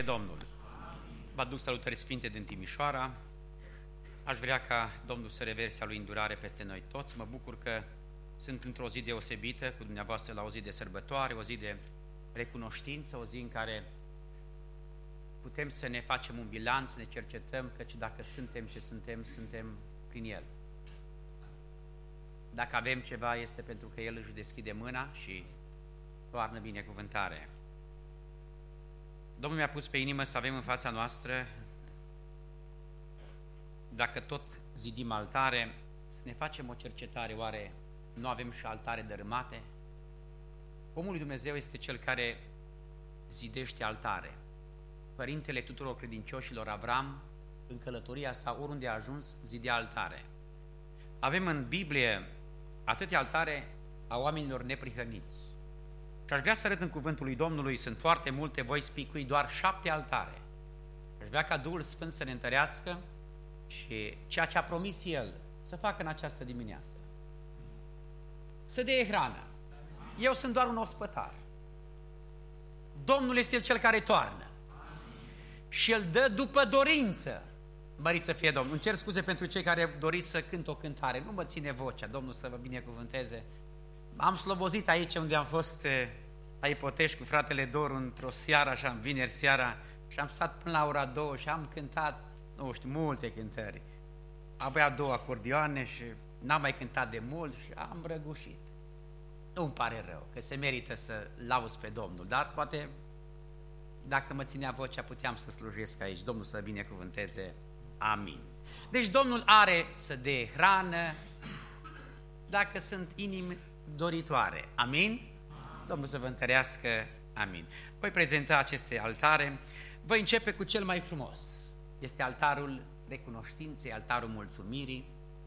Domnul. Vă aduc salutări sfinte din Timișoara. Aș vrea ca Domnul să reverse a lui îndurare peste noi toți. Mă bucur că sunt într-o zi deosebită cu dumneavoastră la o zi de sărbătoare, o zi de recunoștință, o zi în care putem să ne facem un bilanț, să ne cercetăm, căci dacă suntem ce suntem, suntem prin El. Dacă avem ceva, este pentru că El își deschide mâna și toarnă binecuvântare. Domnul mi-a pus pe inimă să avem în fața noastră, dacă tot zidim altare, să ne facem o cercetare, oare nu avem și altare dărâmate? Omul lui Dumnezeu este cel care zidește altare. Părintele tuturor credincioșilor Avram, în călătoria sa, oriunde a ajuns, zidea altare. Avem în Biblie atâtea altare a oamenilor neprihăniți. Și aș vrea să arăt în cuvântul lui Domnului, sunt foarte multe, voi spicui doar 7 altare. Aș vrea ca Duhul Sfânt să ne întărească și ceea ce a promis El să facă în această dimineață. Să dea hrană. Eu sunt doar un ospătar. Domnul este Cel care toarnă. Și El dă după dorință. Mărit să fie Domnul. Îmi cer scuze pentru cei care doriți să cânt o cântare. Nu mă ține vocea. Domnul să vă binecuvânteze. Am slobozit aici unde am fost la Ipotești cu fratele Doru într-o seară, așa, în vineri seara, și am stat până la ora 2 și am cântat, nu știu, multe cântări. Avea 2 acordioane și n-am mai cântat de mult și am răgușit. Nu-mi pare rău, că se merită să lauzi pe Domnul, dar poate, dacă mă ținea vocea, puteam să slujesc aici. Domnul să binecuvânteze. Amin. Deci Domnul are să dea hrană dacă sunt inimi doritoare. Amin? Domnul să vă întărească. Amin. Voi prezenta aceste altare. Voi începe cu cel mai frumos. Este altarul recunoștinței, altarul mulțumirii.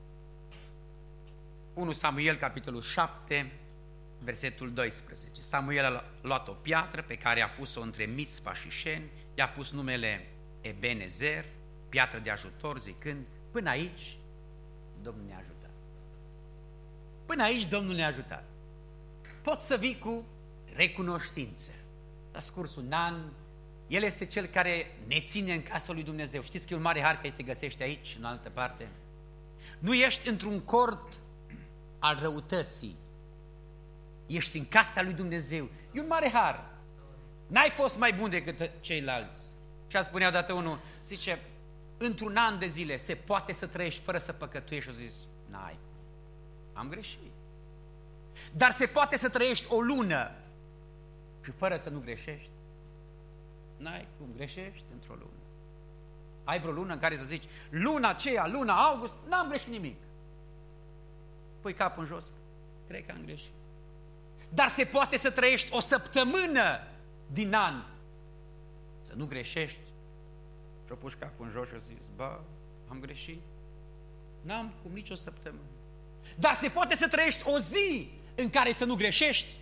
1 Samuel, capitolul 7, versetul 12. Samuel a luat o piatră pe care a pus-o între Mitzpa și Șen, i-a pus numele Ebenezer, piatră de ajutor, zicând, până aici Domnul ne-a ajutat. Până aici Domnul ne-a ajutat. Poți să vii cu recunoștință. La scursul un an, El este Cel care ne ține în casa lui Dumnezeu. Știți că e un mare har că te găsești aici, în altă parte? Nu ești într-un cort al răutății. Ești în casa lui Dumnezeu. E un mare har. N-ai fost mai bun decât ceilalți. Și a spunea odată unul, zice, într-un an de zile se poate să trăiești fără să păcătuiești? Și a zis, n-ai. Am greșit. Dar se poate să trăiești o lună și fără să nu greșești? N-ai cum, greșești într-o lună. Ai vreo lună în care să zici, luna aceea, luna august, n-am greșit nimic. Pui capul în jos, cred că am greșit. Dar se poate să trăiești o săptămână din an, să nu greșești. Și-o puși capul în jos și-o zis, bă, am greșit. N-am cum nici o săptămână. Dar se poate să trăiești o zi în care să nu greșești?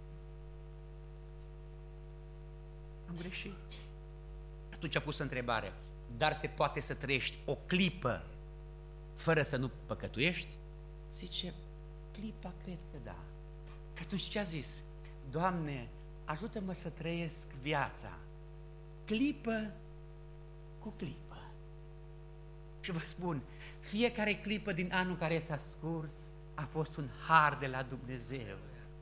Am greșit. Atunci a pus întrebarea, dar se poate să trăiești o clipă fără să nu păcătuiești? Zice, clipa cred că da. Și atunci ce a zis? Doamne, ajută-mă să trăiesc viața clipă cu clipă. Și vă spun, fiecare clipă din anul care s-a scurs a fost un har de la Dumnezeu.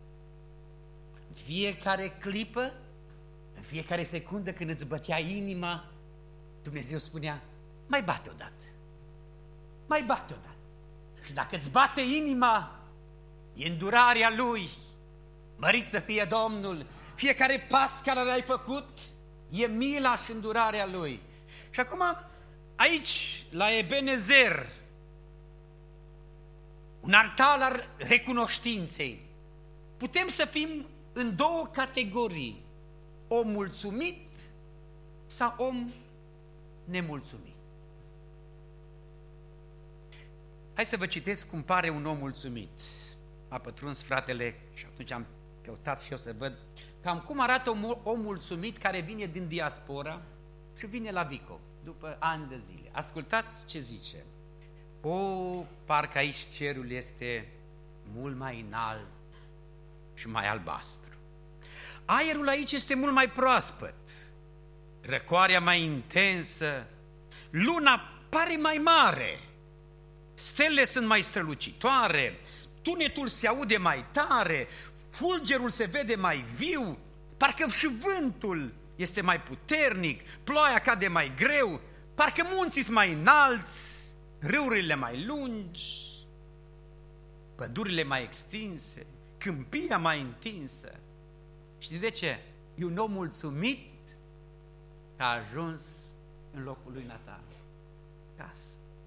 Fiecare clipă, în fiecare secundă când îți bătea inima, Dumnezeu spunea, mai bate odată, mai bate odată. Și dacă îți bate inima, e îndurarea Lui. Mărit să fie Domnul. Fiecare pas care l-ai făcut e mila și îndurarea Lui. Și acum, aici, la Ebenezer, un altar al recunoștinței, putem să fim în 2 categorii, om mulțumit sau om nemulțumit. Hai să vă citesc cum pare un om mulțumit. A pătruns fratele și atunci am căutat și eu să văd cam cum arată un om mulțumit care vine din diaspora și vine la Vicov după ani de zile. Ascultați ce zice. Parcă aici cerul este mult mai înalt și mai albastru. Aerul aici este mult mai proaspăt. răcoarea mai intensă, luna pare mai mare, stelele sunt mai strălucitoare, tunetul se aude mai tare, fulgerul se vede mai viu, parcă și vântul este mai puternic, ploaia cade mai greu, parcă munții sunt mai înalți, râurile mai lungi, pădurile mai extinse, câmpia mai întinsă. Știi de ce? E un om mulțumit că a ajuns în locul lui natal, casă.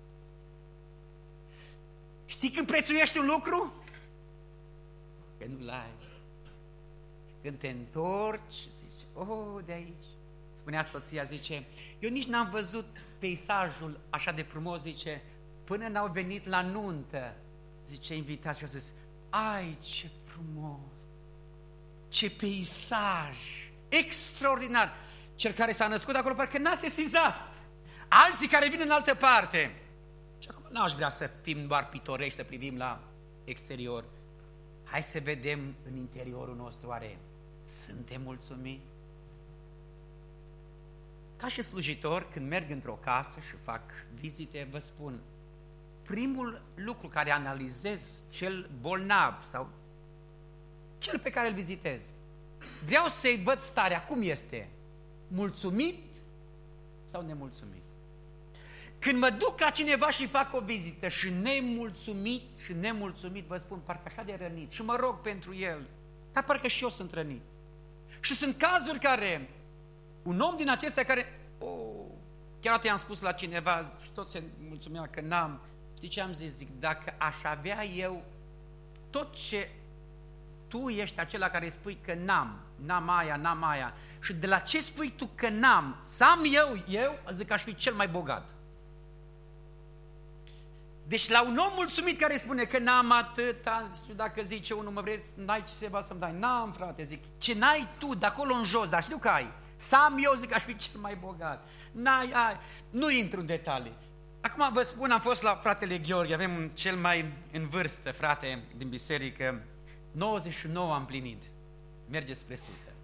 Știi când prețuiești un lucru? Că nu-l ai. Când te întorci, zici, oh, de aici. Spunea soția, zice, eu nici n-am văzut peisajul așa de frumos, zice, până n-au venit la nuntă. Zice, invitați și au zis, ai, ce frumos, ce peisaj, extraordinar. Cel care s-a născut acolo parcă n-a sesizat. Alții care vin în altă parte. Și acum n-aș vrea să fim doar pitorești, să privim la exterior. Hai să vedem în interiorul nostru, oare suntem mulțumiți? Ca și slujitor, când merg într-o casă și fac vizite, vă spun, primul lucru care analizez cel bolnav sau cel pe care îl vizitez, vreau să-i văd starea, cum este, mulțumit sau nemulțumit. Când mă duc la cineva și fac o vizită și nemulțumit, vă spun, parcă așa de rănit și mă rog pentru el, dar parcă și eu sunt rănit. Și sunt cazuri care, un om din acestea care, chiar i-am spus la cineva și tot se mulțumea că n-am, știi ce am zis? Zic, dacă aș avea eu tot ce tu ești acela care spui că n-am aia, și de la ce spui tu că n-am, să am eu, zic că aș fi cel mai bogat. Deci la un om mulțumit care spune că n-am atâta, știu dacă zice unul, mă vrei, n-ai ceva să-mi dai? N-am, frate, zic, ce n-ai tu de acolo în jos, dar știu că ai. Să am eu, zic, aș fi cel mai bogat. Ai. Nu intru în detalii. Acum vă spun, am fost la fratele Gheorghe, avem cel mai în vârstă frate din biserică, 99 am plinit. Merge spre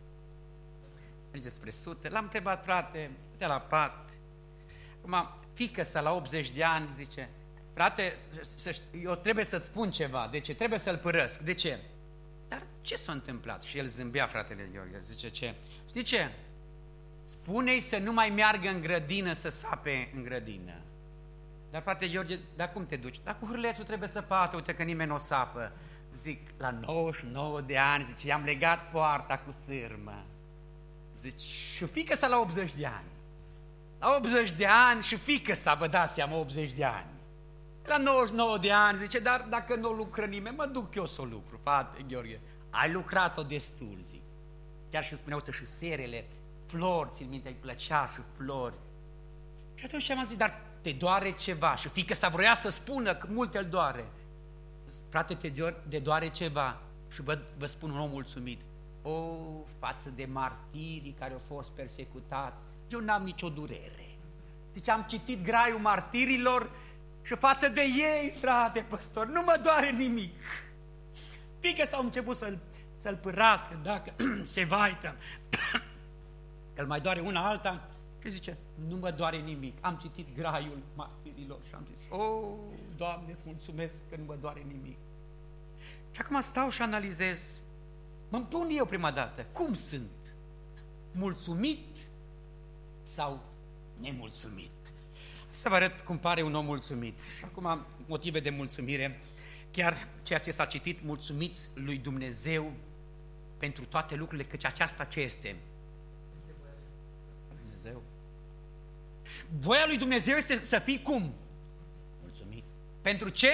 100. L-am întrebat, frate, de la pat. Acum, fiică-sa la 80 de ani, zice, frate, eu trebuie să-ți spun ceva. De ce? Trebuie să-l părăsc. De ce? Dar ce s-a întâmplat? Și el zâmbea, fratele Gheorghe, zice, ce? Știi ce? Spune-i să nu mai meargă în grădină, să sape în grădină. Dar, frate Gheorghe, dar cum te duci? Dar cu hârlețul trebuie să pată, uite că nimeni n-o sapă. Zic, la 99 de ani, zice, i-am legat poarta cu sârmă. Zice, și fiică-sa la 80 de ani. La 80 de ani și fiică-sa, vă dați seama, 80 de ani. La 99 de ani, zice, dar dacă nu lucră nimeni, mă duc eu să o lucru, frate Gheorghe. Ai lucrat-o destul, zic. Chiar și spunea, uite, și serele, flori, țin minte, îi plăcea și flori. Și atunci am zis, dar te doare ceva? Și fiică-sa vroia să spună că mult îl doare. Frate, te doare ceva? Și vă spun un om mulțumit. Față de martirii care au fost persecutați, eu n-am nicio durere. Zice, am citit graiul martirilor și față de ei, frate păstor, nu mă doare nimic. Fiică-sa au început să-l părască, dacă se vaită, îl mai doare una alta și zice, nu mă doare nimic, am citit graiul martirilor și am zis, Doamne, îți mulțumesc că nu mă doare nimic. Și acum stau și analizez, mă pun eu prima dată, cum sunt? Mulțumit sau nemulțumit? Să vă arăt cum pare un om mulțumit. Și acum motive de mulțumire, chiar ceea ce s-a citit, mulțumiți lui Dumnezeu pentru toate lucrurile, căci aceasta ce este? Dumnezeu. Voia lui Dumnezeu este să fii cum? Mulțumit. Pentru ce?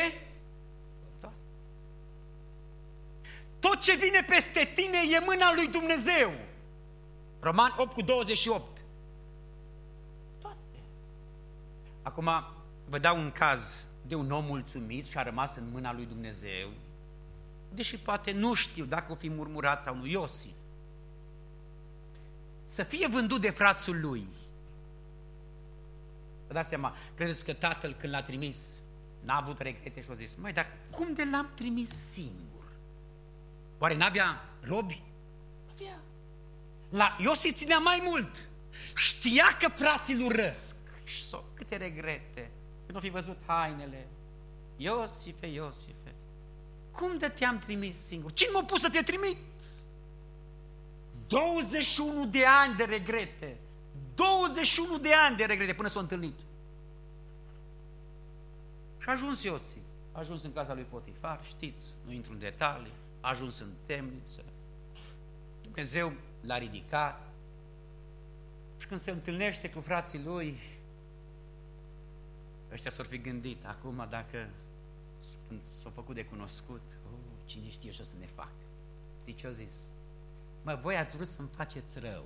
Tot ce vine peste tine e mâna lui Dumnezeu. Romani 8:28. Toate. Acum vă dau un caz de un om mulțumit și a rămas în mâna lui Dumnezeu, deși poate nu știu dacă o fi murmurat sau nu, Iosif. Să fie vândut de frațul lui. Vă dați seama, credeți că tatăl când l-a trimis n-a avut regrete și a zis, măi, dar cum de l-am trimis singur? Oare n-avea robi? Avea. La Iosif ținea mai mult. Știa că frații lui urăsc. Și câte regrete. Când nu fi văzut hainele. Iosife, Iosife, cum de te-am trimis singur? Cine m-a pus să te trimit? 21 de ani de regrete. 21 de ani de regrete până s-a întâlnit. Și a ajuns Iosif. A ajuns în casa lui Potifar, știți, nu intru în detalii. A ajuns în temniță. Dumnezeu l-a ridicat. Și când se întâlnește cu frații lui, ăștia s-or fi gândit, acum dacă s-au făcut de cunoscut, cine știe ce o să ne fac. Știi ce-o zis? Mă, voi ați vrut să-mi faceți rău.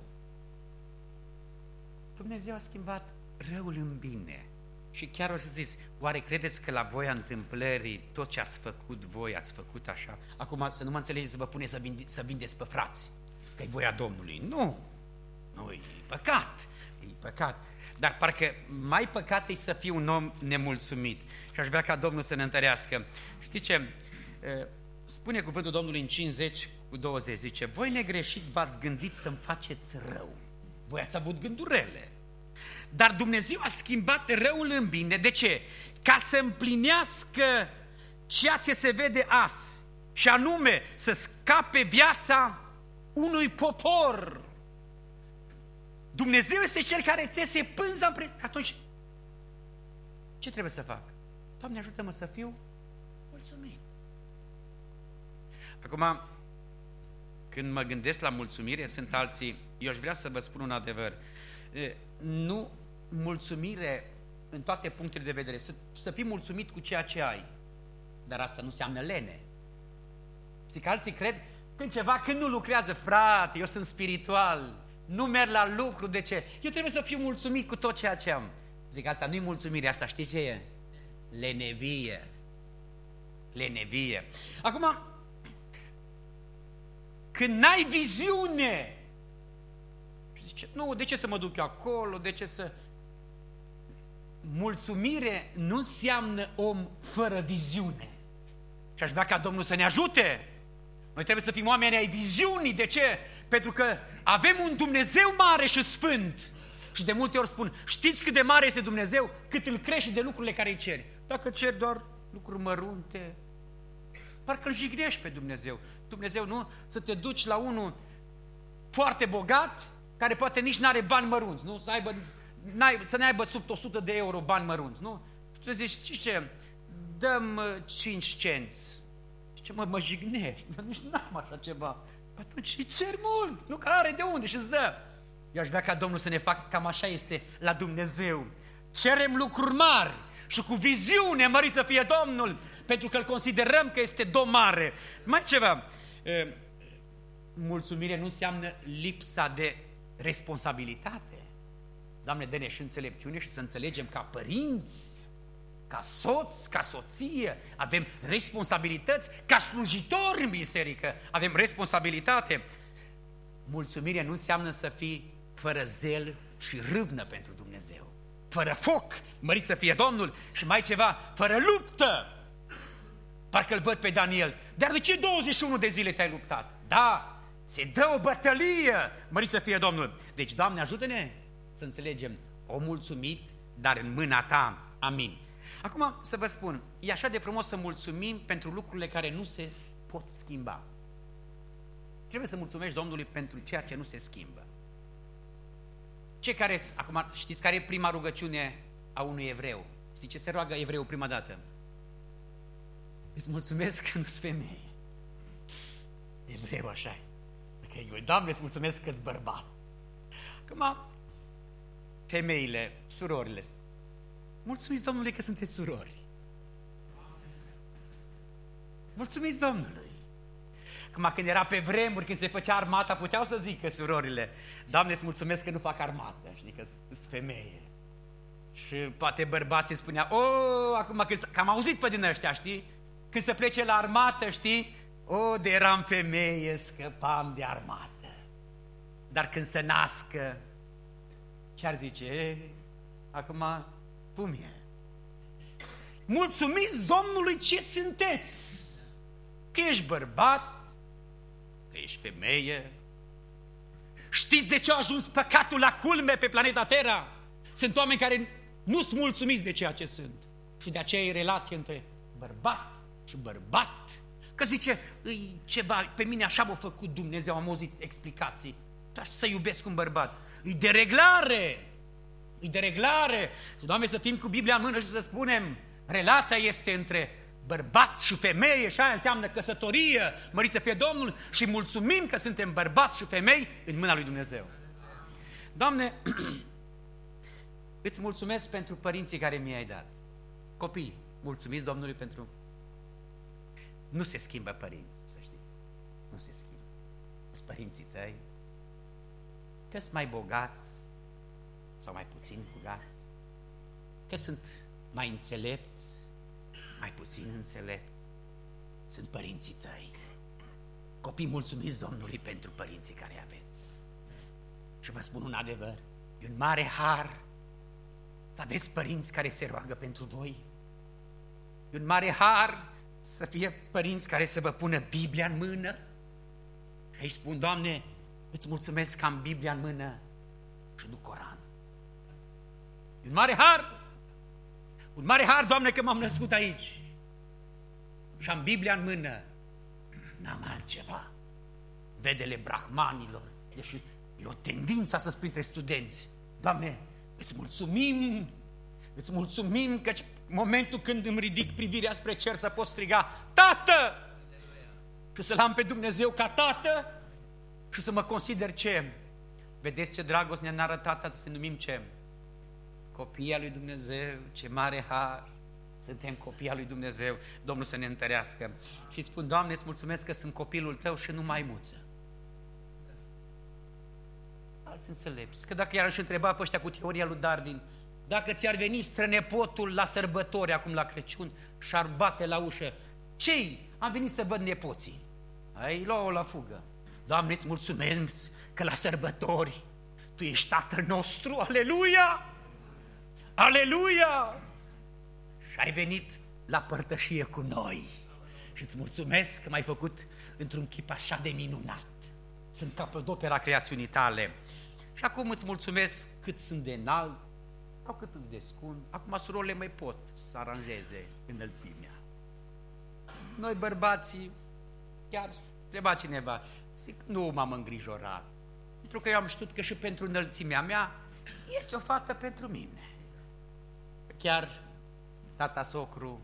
Dumnezeu a schimbat răul în bine. Și chiar o să zici, oare credeți că la voia întâmplării tot ce ați făcut voi, ați făcut așa? Acum să nu mă înțelegeți să vă puneți să vindeți pe frați, că e voia Domnului. Nu, e păcat, e păcat. Dar parcă mai păcat e să fii un om nemulțumit. Și aș vrea ca Domnul să ne întărească. Știi ce? Spune cuvântul Domnului în 50:20, zice, voi negreșit v-ați gândit să-mi faceți rău. Voi ați avut gânduri rele. Dar Dumnezeu a schimbat răul în bine. De ce? Ca să împlinească ceea ce se vede azi. Și anume să scape viața unui popor. Dumnezeu este Cel care țese pânza împreună. Atunci, ce trebuie să fac? Doamne, ajută-mă să fiu mulțumit. Acum, când mă gândesc la mulțumire, sunt alții, eu aș vrea să vă spun un adevăr. Nu mulțumire în toate punctele de vedere, să fii mulțumit cu ceea ce ai. Dar asta nu înseamnă lene. Știi că alții cred când nu lucrează, frate, eu sunt spiritual, nu merg la lucru, de ce? Eu trebuie să fiu mulțumit cu tot ceea ce am. Zic, asta nu-i mulțumire, asta știi ce e? Lenevie. Lenevie. Acum, când n-ai viziune, și zice, nu, de ce să mă duc eu acolo, de ce să... Mulțumire nu înseamnă om fără viziune. Și aș vrea ca Domnul să ne ajute. Noi trebuie să fim oameni ai viziunii. De ce? Pentru că avem un Dumnezeu mare și sfânt. Și de multe ori spun, știți cât de mare este Dumnezeu? Cât îl crești de lucrurile care îi ceri. Dacă ceri doar lucruri mărunte, parcă îl jignești pe Dumnezeu. Dumnezeu nu? Să te duci la unul foarte bogat, care poate nici n-are bani mărunți, nu? Să ne aibă sub 100 de euro bani mărunți, nu? Și tu zici, știi ce? Dăm 5 cenți. Ce mă jignești? Nici n-am așa ceva. Atunci îi ceri mult, nu? Că are de unde și îți dă. Eu aș vrea ca Domnul să ne facă, cam așa este la Dumnezeu. Cerem lucruri mari și cu viziune mărit să fie Domnul, pentru că îl considerăm că este Domn mare. Mai ceva, mulțumire nu înseamnă lipsa de responsabilitate. Doamne, dă-ne și înțelepciune și să înțelegem ca părinți, ca soți, ca soție, avem responsabilități, ca slujitori în biserică, avem responsabilitate. Mulțumire nu înseamnă să fii fără zel și râvnă pentru Dumnezeu, fără foc, mărit să fie Domnul, și mai ceva, fără luptă. Parcă îl văd pe Daniel. Dar de ce 21 de zile te-ai luptat? Da, se dă o bătălie, mărit să fie Domnul. Deci, Doamne, ajută-ne să înțelegem, o mulțumit, dar în mâna Ta. Amin. Acum să vă spun, e așa de frumos să mulțumim pentru lucrurile care nu se pot schimba. Trebuie să mulțumești Domnului pentru ceea ce nu se schimbă. Acum știți care e prima rugăciune a unui evreu? Știi ce se roagă evreul prima dată? Îți mulțumesc că nu-s femeie. Evreu așa-i. Okay, Doamne, îți mulțumesc că-s bărbat. Acum, femeile, surorile, mulțumiți Domnului că sunteți surori. Mulțumiți Domnului. Acum, când era pe vremuri, când se făcea armata, puteau să zică surorile, Doamne, îți mulțumesc că nu fac armată, știi, că sunt femeie. Și poate bărbații spunea, acum că am auzit pe din ăștia, știi, când se plece la armată, știi, de eram femeie, scăpam de armată. Dar când se nască, ce-ar zice? Acum, cum e? Mulțumiți Domnului ce sunteți! Că ești bărbat, că ești femeie. Știți de ce a ajuns păcatul la culme pe planeta Terra? Sunt oameni care nu sunt mulțumiți de ceea ce sunt. Și de aceea e relație între bărbat și bărbat. Că zice, ceva, pe mine așa m-a făcut Dumnezeu, am auzit explicații. Dar să iubesc un bărbat. E dereglare. E dereglare. Doamne, să fim cu Biblia în mână și să spunem, relația este între bărbat și femeie și aia înseamnă căsătorie, mărit să fie Domnul și mulțumim că suntem bărbați și femei în mâna lui Dumnezeu. Doamne, îți mulțumesc pentru părinții care mi-ai dat. Copii, mulțumiți Domnului pentru... Nu se schimbă părinți, să știți. Nu se schimbă. Sunt părinții tăi, că sunt mai bogați sau mai puțin bogați, că sunt mai înțelepți, mai puțin înțelepți. Sunt părinții tăi. Copii, mulțumiți Domnului pentru părinții care aveți. Și vă spun un adevăr, e un mare har să aveți părinți care se roagă pentru voi. E un mare har să fie părinți care să vă pună Biblia în mână. Și aici spun, Doamne, îți mulțumesc că am Biblia în mână și nu Coran. E un mare har. Un mare har, Doamne, că m-am născut aici. Și am Biblia în mână. N-am altceva. Vedele brahmanilor. Deși e o tendință să printre studenți. Doamne, îți mulțumim. Îți mulțumim că momentul când îmi ridic privirea spre cer să pot striga Tată! Și să-L am pe Dumnezeu ca Tată și să mă consider ce? Vedeți ce dragoste ne-a arătat să ne numim ce? Copii al lui Dumnezeu, ce mare har! Suntem copii al lui Dumnezeu, Domnul să ne întărească. Și spun, Doamne, îți mulțumesc că sunt copilul Tău și nu maimuță. Alți înțelepți. Că dacă i-ar întreba pe ăștia cu teoria lui Darwin, dacă ți-ar veni strănepotul la sărbători, acum la Crăciun, și-ar bate la ușă, ce-i? Am venit să văd nepoții. Ai luat-o la fugă. Doamne, îți mulțumesc că la sărbători Tu ești Tatăl nostru, aleluia! Aleluia! Și ai venit la părtășie cu noi. Și îți mulțumesc că m-ai făcut într-un chip așa de minunat. Sunt capodopera creațiunii Tale. Și acum îți mulțumesc cât sunt de înalt sau cât îți de scund. Acum surorile mai pot să aranjeze înălțimea. Noi bărbații, chiar treba cineva, zic, nu m-am îngrijorat. Pentru că eu am știut că și pentru înălțimea mea este o fată pentru mine. Chiar tata socru,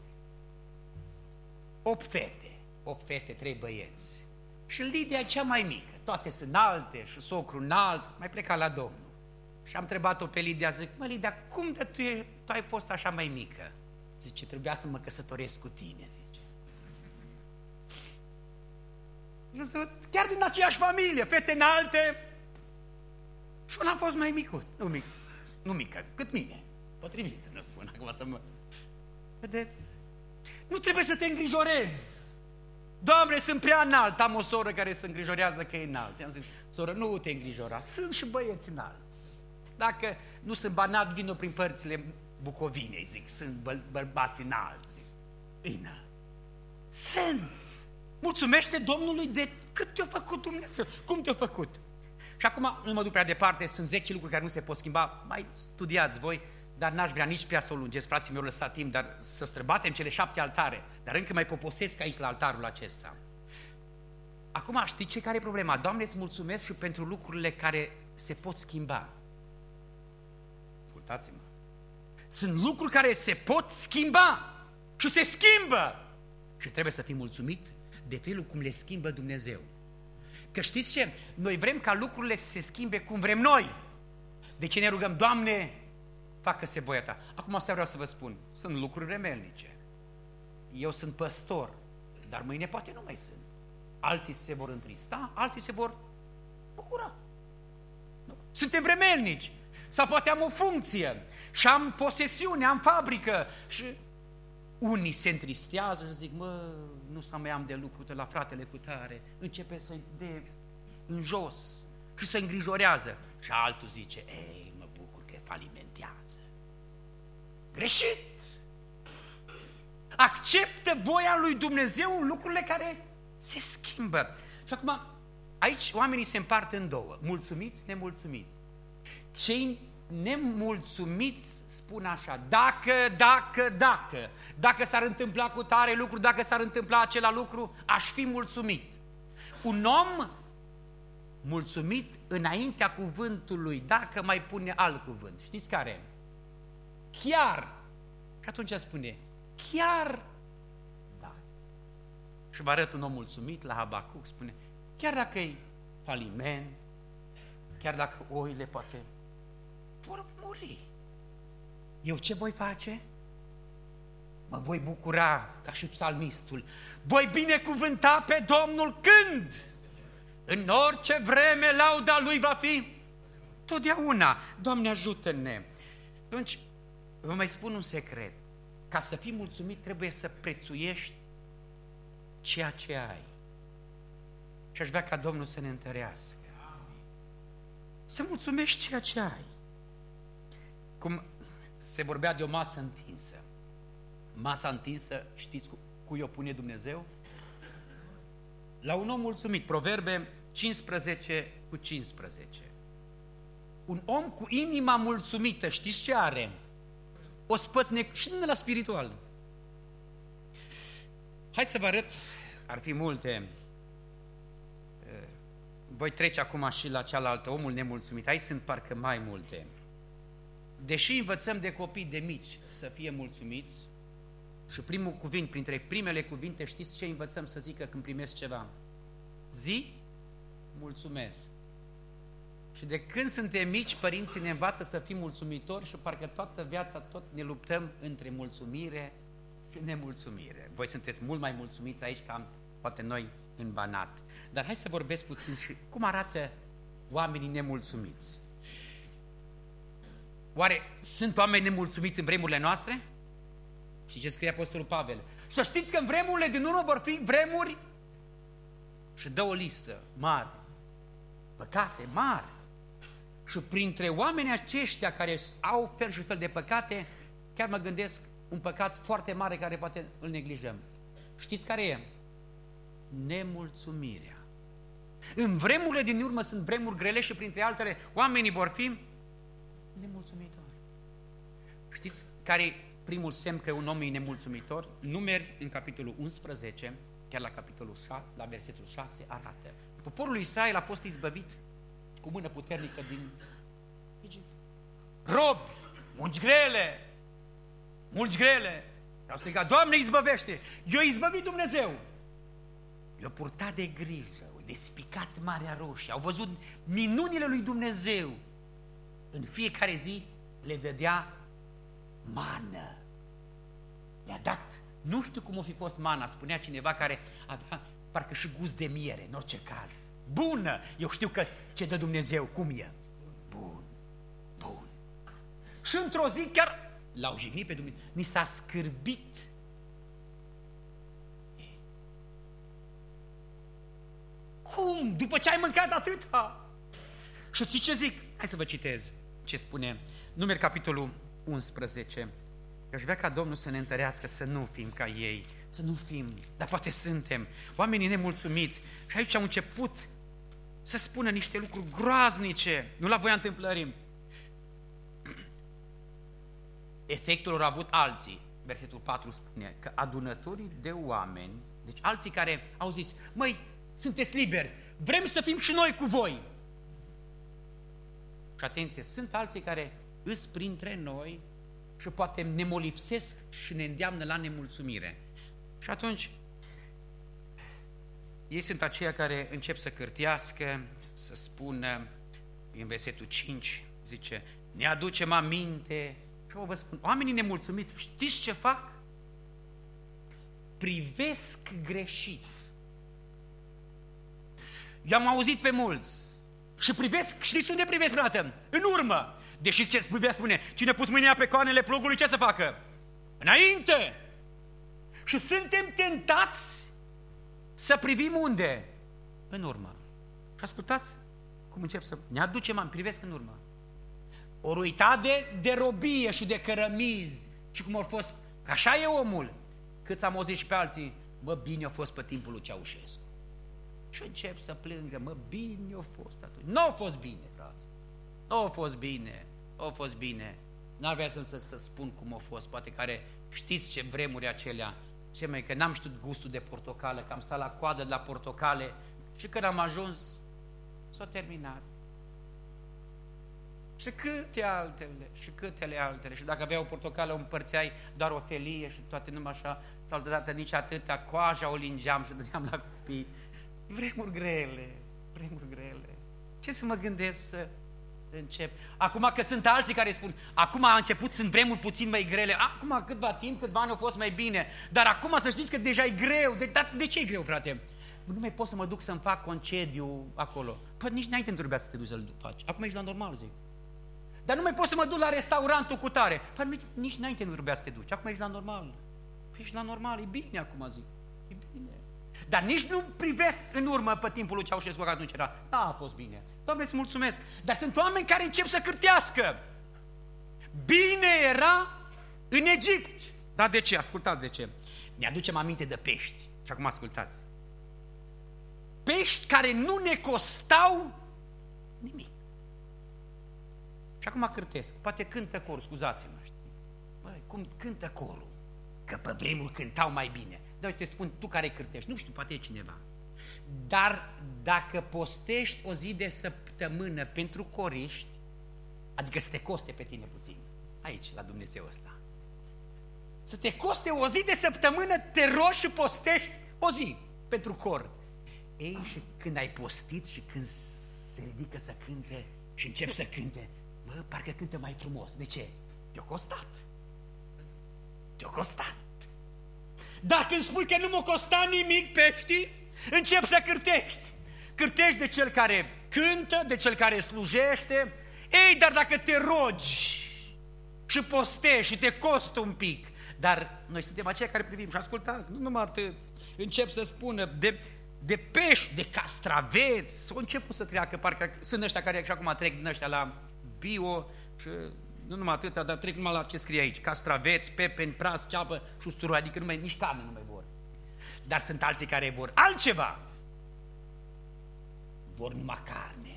8 fete, 3 băieți. Și Lidia cea mai mică, toate sunt înalte și socru înalt, mai pleca la Domnul. Și am întrebat-o pe Lidia, zic, mă Lidia, cum de tu ai fost așa mai mică? Zice, trebuia să mă căsătoresc cu tine, zice. Chiar din aceeași familie, fete înalte, și una a fost mai micuț, nu mică, cât mine, potrivit, nu spun acum să mă... Vedeți? Nu trebuie să te îngrijorezi. Doamne, sunt prea înalt. Am o soră care se îngrijorează că e înalt. I-am zis, soră, nu te îngrijora, sunt și băieți înalți. Dacă nu sunt banat, vină prin părțile Bucovinei, zic, sunt bărbați înalți. Bine. Sunt. Mulțumește Domnului de cât te-a făcut Dumnezeu. Cum te-a făcut? Și acum, nu mă duc prea departe, sunt 10 lucruri care nu se pot schimba. Mai studiați voi, dar n-aș vrea nici prea să o lungesc. Frații mi-au lăsat timp, dar să străbatem cele 7 altare. Dar încă mai poposesc aici la altarul acesta. Acum, știi ce care e problema? Doamne, îți mulțumesc și pentru lucrurile care se pot schimba. Ascultați-mă. Sunt lucruri care se pot schimba și se schimbă. Și trebuie să fim mulțumit de felul cum le schimbă Dumnezeu. Că știți ce? Noi vrem ca lucrurile să se schimbe cum vrem noi. De ce ne rugăm, Doamne, facă-se voia Ta. Acum asta vreau să vă spun. Sunt lucruri vremelnice. Eu sunt păstor, dar mâine poate nu mai sunt. Alții se vor întrista, alții se vor bucura. Nu. Suntem vremelnici. Sau poate am o funcție și am posesiune, am fabrică și unii se întristează și zic, mă, nu să mai am de lucru de la fratele cu tare. Începe să-i de în jos și se îngrijorează. Și altul zice, ei, mă bucur că falimentează. Greșit! Acceptă voia lui Dumnezeu în lucrurile care se schimbă. Și acum, aici oamenii se împart în două, mulțumiți, nemulțumiți. Cei nemulțumiți spun așa, dacă s-ar întâmpla cu tare lucru, dacă s-ar întâmpla acela lucru, aș fi mulțumit. Un om mulțumit înaintea cuvântului, dacă mai pune alt cuvânt, știți care? Chiar. Și atunci spune, chiar da. Și vă arăt un om mulțumit la Habacuc, spune, chiar dacă e faliment, chiar dacă oile poate vor muri, eu ce voi face? Mă voi bucura ca și psalmistul, voi binecuvânta pe Domnul când? În orice vreme lauda Lui va fi totdeauna. Doamne, ajută-ne! Atunci, vă mai spun un secret. Ca să fii mulțumit, trebuie să prețuiești ceea ce ai. Și aș vrea ca Domnul să ne întărească. Să mulțumești ceea ce ai. Cum se vorbea de o masă întinsă. Masa întinsă, știți cui o pune Dumnezeu? La un om mulțumit. Proverbe 15:15. Un om cu inima mulțumită, știți ce are? O spățne și la spiritual. Hai să vă arăt, ar fi multe. Voi trece acum și la cealaltă, omul nemulțumit. Hai, sunt parcă mai multe. Deși învățăm de copii de mici să fie mulțumiți, și primul cuvânt, printre primele cuvinte, știți ce învățăm să zică când primesc ceva? Zi, mulțumesc. Și de când suntem mici, părinții ne învață să fim mulțumitori și parcă toată viața tot ne luptăm între mulțumire și nemulțumire. Voi sunteți mult mai mulțumiți aici ca poate noi în Banat. Dar hai să vorbesc puțin și cum arată oamenii nemulțumiți. Oare sunt oameni nemulțumiți în vremurile noastre? Și ce scrie Apostolul Pavel? Să știți că în vremurile din urmă vor fi vremuri, și dă o listă mare, păcate mari. Și printre oamenii aceștia care au fel și fel de păcate, chiar mă gândesc un păcat foarte mare care poate îl neglijăm. Știți care e? Nemulțumirea. În vremurile din urmă sunt vremuri grele și printre altele oamenii vor fi nemulțumitori. Știți care e primul semn că un om e nemulțumitor? Numeri în capitolul 11, chiar la capitolul 6, la versetul 6 arată. Poporul lui Israel a fost izbăvit cu mână puternică din Egipt. Robi, mulți grele. Au strigat, Doamne, izbăvește! I-a izbăvit Dumnezeu. I-a purtat de grijă, a despicat Marea Roșie, au văzut minunile lui Dumnezeu. În fiecare zi le dădea mană. Le-a dat, nu știu cum o fi fost mana, spunea cineva care avea parcă și gust de miere, în orice caz. Bună! Eu știu că ce dă Dumnezeu, cum e? Bun. Și într-o zi chiar l-au jignit pe Dumnezeu. Ni s-a scârbit. Cum? După ce ai mâncat atâta? Și ți ce zic? Hai să vă citez ce spune Numeri capitolul 11. Eu aș vrea ca Domnul să ne întărească să nu fim ca ei, să nu fim, dar poate suntem oamenii nemulțumiți. Și aici au început să spună niște lucruri groaznice, nu la voia întâmplării. Efectul au avut alții. Versetul 4 spune că adunătorii de oameni, deci alții care au zis, măi, sunteți liberi, vrem să fim și noi cu voi. Și atenție, sunt alții care îs printre noi și poate ne molipsesc și ne îndeamnă la nemulțumire. Și atunci, ei sunt aceia care încep să cârtească, să spună, în versetul 5, zice, ne aducem aminte. Și eu vă spun, oamenii nemulțumiți, știți ce fac? Privesc greșit. I-am auzit pe mulți. Și privesc, știți unde privesc prima dată? În urmă. Deși ce Biblia spune, cine a pus mâinea pe coanele plugului, ce să facă? Înainte! Și suntem tentați să privim unde? În urmă. Și ascultați cum încep să ne aducem, privesc în urmă. Ori uita de robie și de cărămizi și cum au fost, așa e omul. Cât am auzit și pe alții, bă, bine a fost pe timpul lui Ceaușescu. Și încep să plângă, mă, bine a fost atunci. Nu a fost bine, frate. Nu a fost bine, nu a fost bine. N-avea să spun cum a fost, poate care știți ce vremuri acelea, ce mai că n-am știut gustul de portocală, că am stat la coadă de la portocale și când am ajuns, s-a terminat. Și câtele altele. Și dacă aveai o portocală, o împărțeai doar o felie și toate numai așa, sau deodată nici atâta, coaja o lingeam și dădeam la copii. Vremuri grele. Ce să mă gândesc să încep? Acum că sunt alții care spun, acum a început, sunt vremuri puțin mai grele, acum câțiva ani au fost mai bine, dar acum să știți că deja e greu. De ce e greu, frate? Nu mai pot să mă duc să-mi fac concediu acolo. Păi nici înainte nu trebuia să te duci să-l faci. Acum ești la normal, zic. Dar nu mai pot să mă duc la restaurantul cu tare. Păi nici înainte nu trebuia să te duci. Acum ești la normal. Păi ești la normal, e bine acum, zic. E bine. Dar nici nu privesc în urmă pe timpul lui Ceaușescu, că atunci era. Da, a fost bine. Doamne, îți mulțumesc. Dar sunt oameni care încep să cârtească. Bine era în Egipt. Dar de ce? Ascultați de ce. Ne aducem aminte de pești. Și acum ascultați. Pești care nu ne costau nimic. Și acum cârtesc. Poate cântă corul, scuzați-mă. Băi, cum cântă corul? Că pe vremuri cântau mai bine. Dar uite, spun, tu care cârtești, nu știu, poate e cineva. Dar dacă postești o zi de săptămână pentru coriști, adică să te coste pe tine puțin, aici, la Dumnezeu ăsta, să te coste o zi de săptămână, te rogi și postești o zi pentru cor. Ei, și când ai postit și când se ridică să cânte și încep să cânte, mă, parcă cântă mai frumos. De ce? Te-a costat. Te-a costat. Dar când spui că nu m-a costat nimic peștii, încep să cârtești. Cârtești de cel care cântă, de cel care slujește. Ei, dar dacă te rogi și postești și te costă un pic, dar noi suntem aceia care privim și ascultați, nu numai atât, încep să spună de pești, de castraveți, s-au început să treacă, parcă sunt ăștia care și acum trec din ăștia la bio și nu numai atâta, dar trec numai la ce scrie aici, castraveți, pepeni, pras, ceapă și usturoi, adică nici carne nu mai vor. Dar sunt alții care vor altceva. Vor numai carne.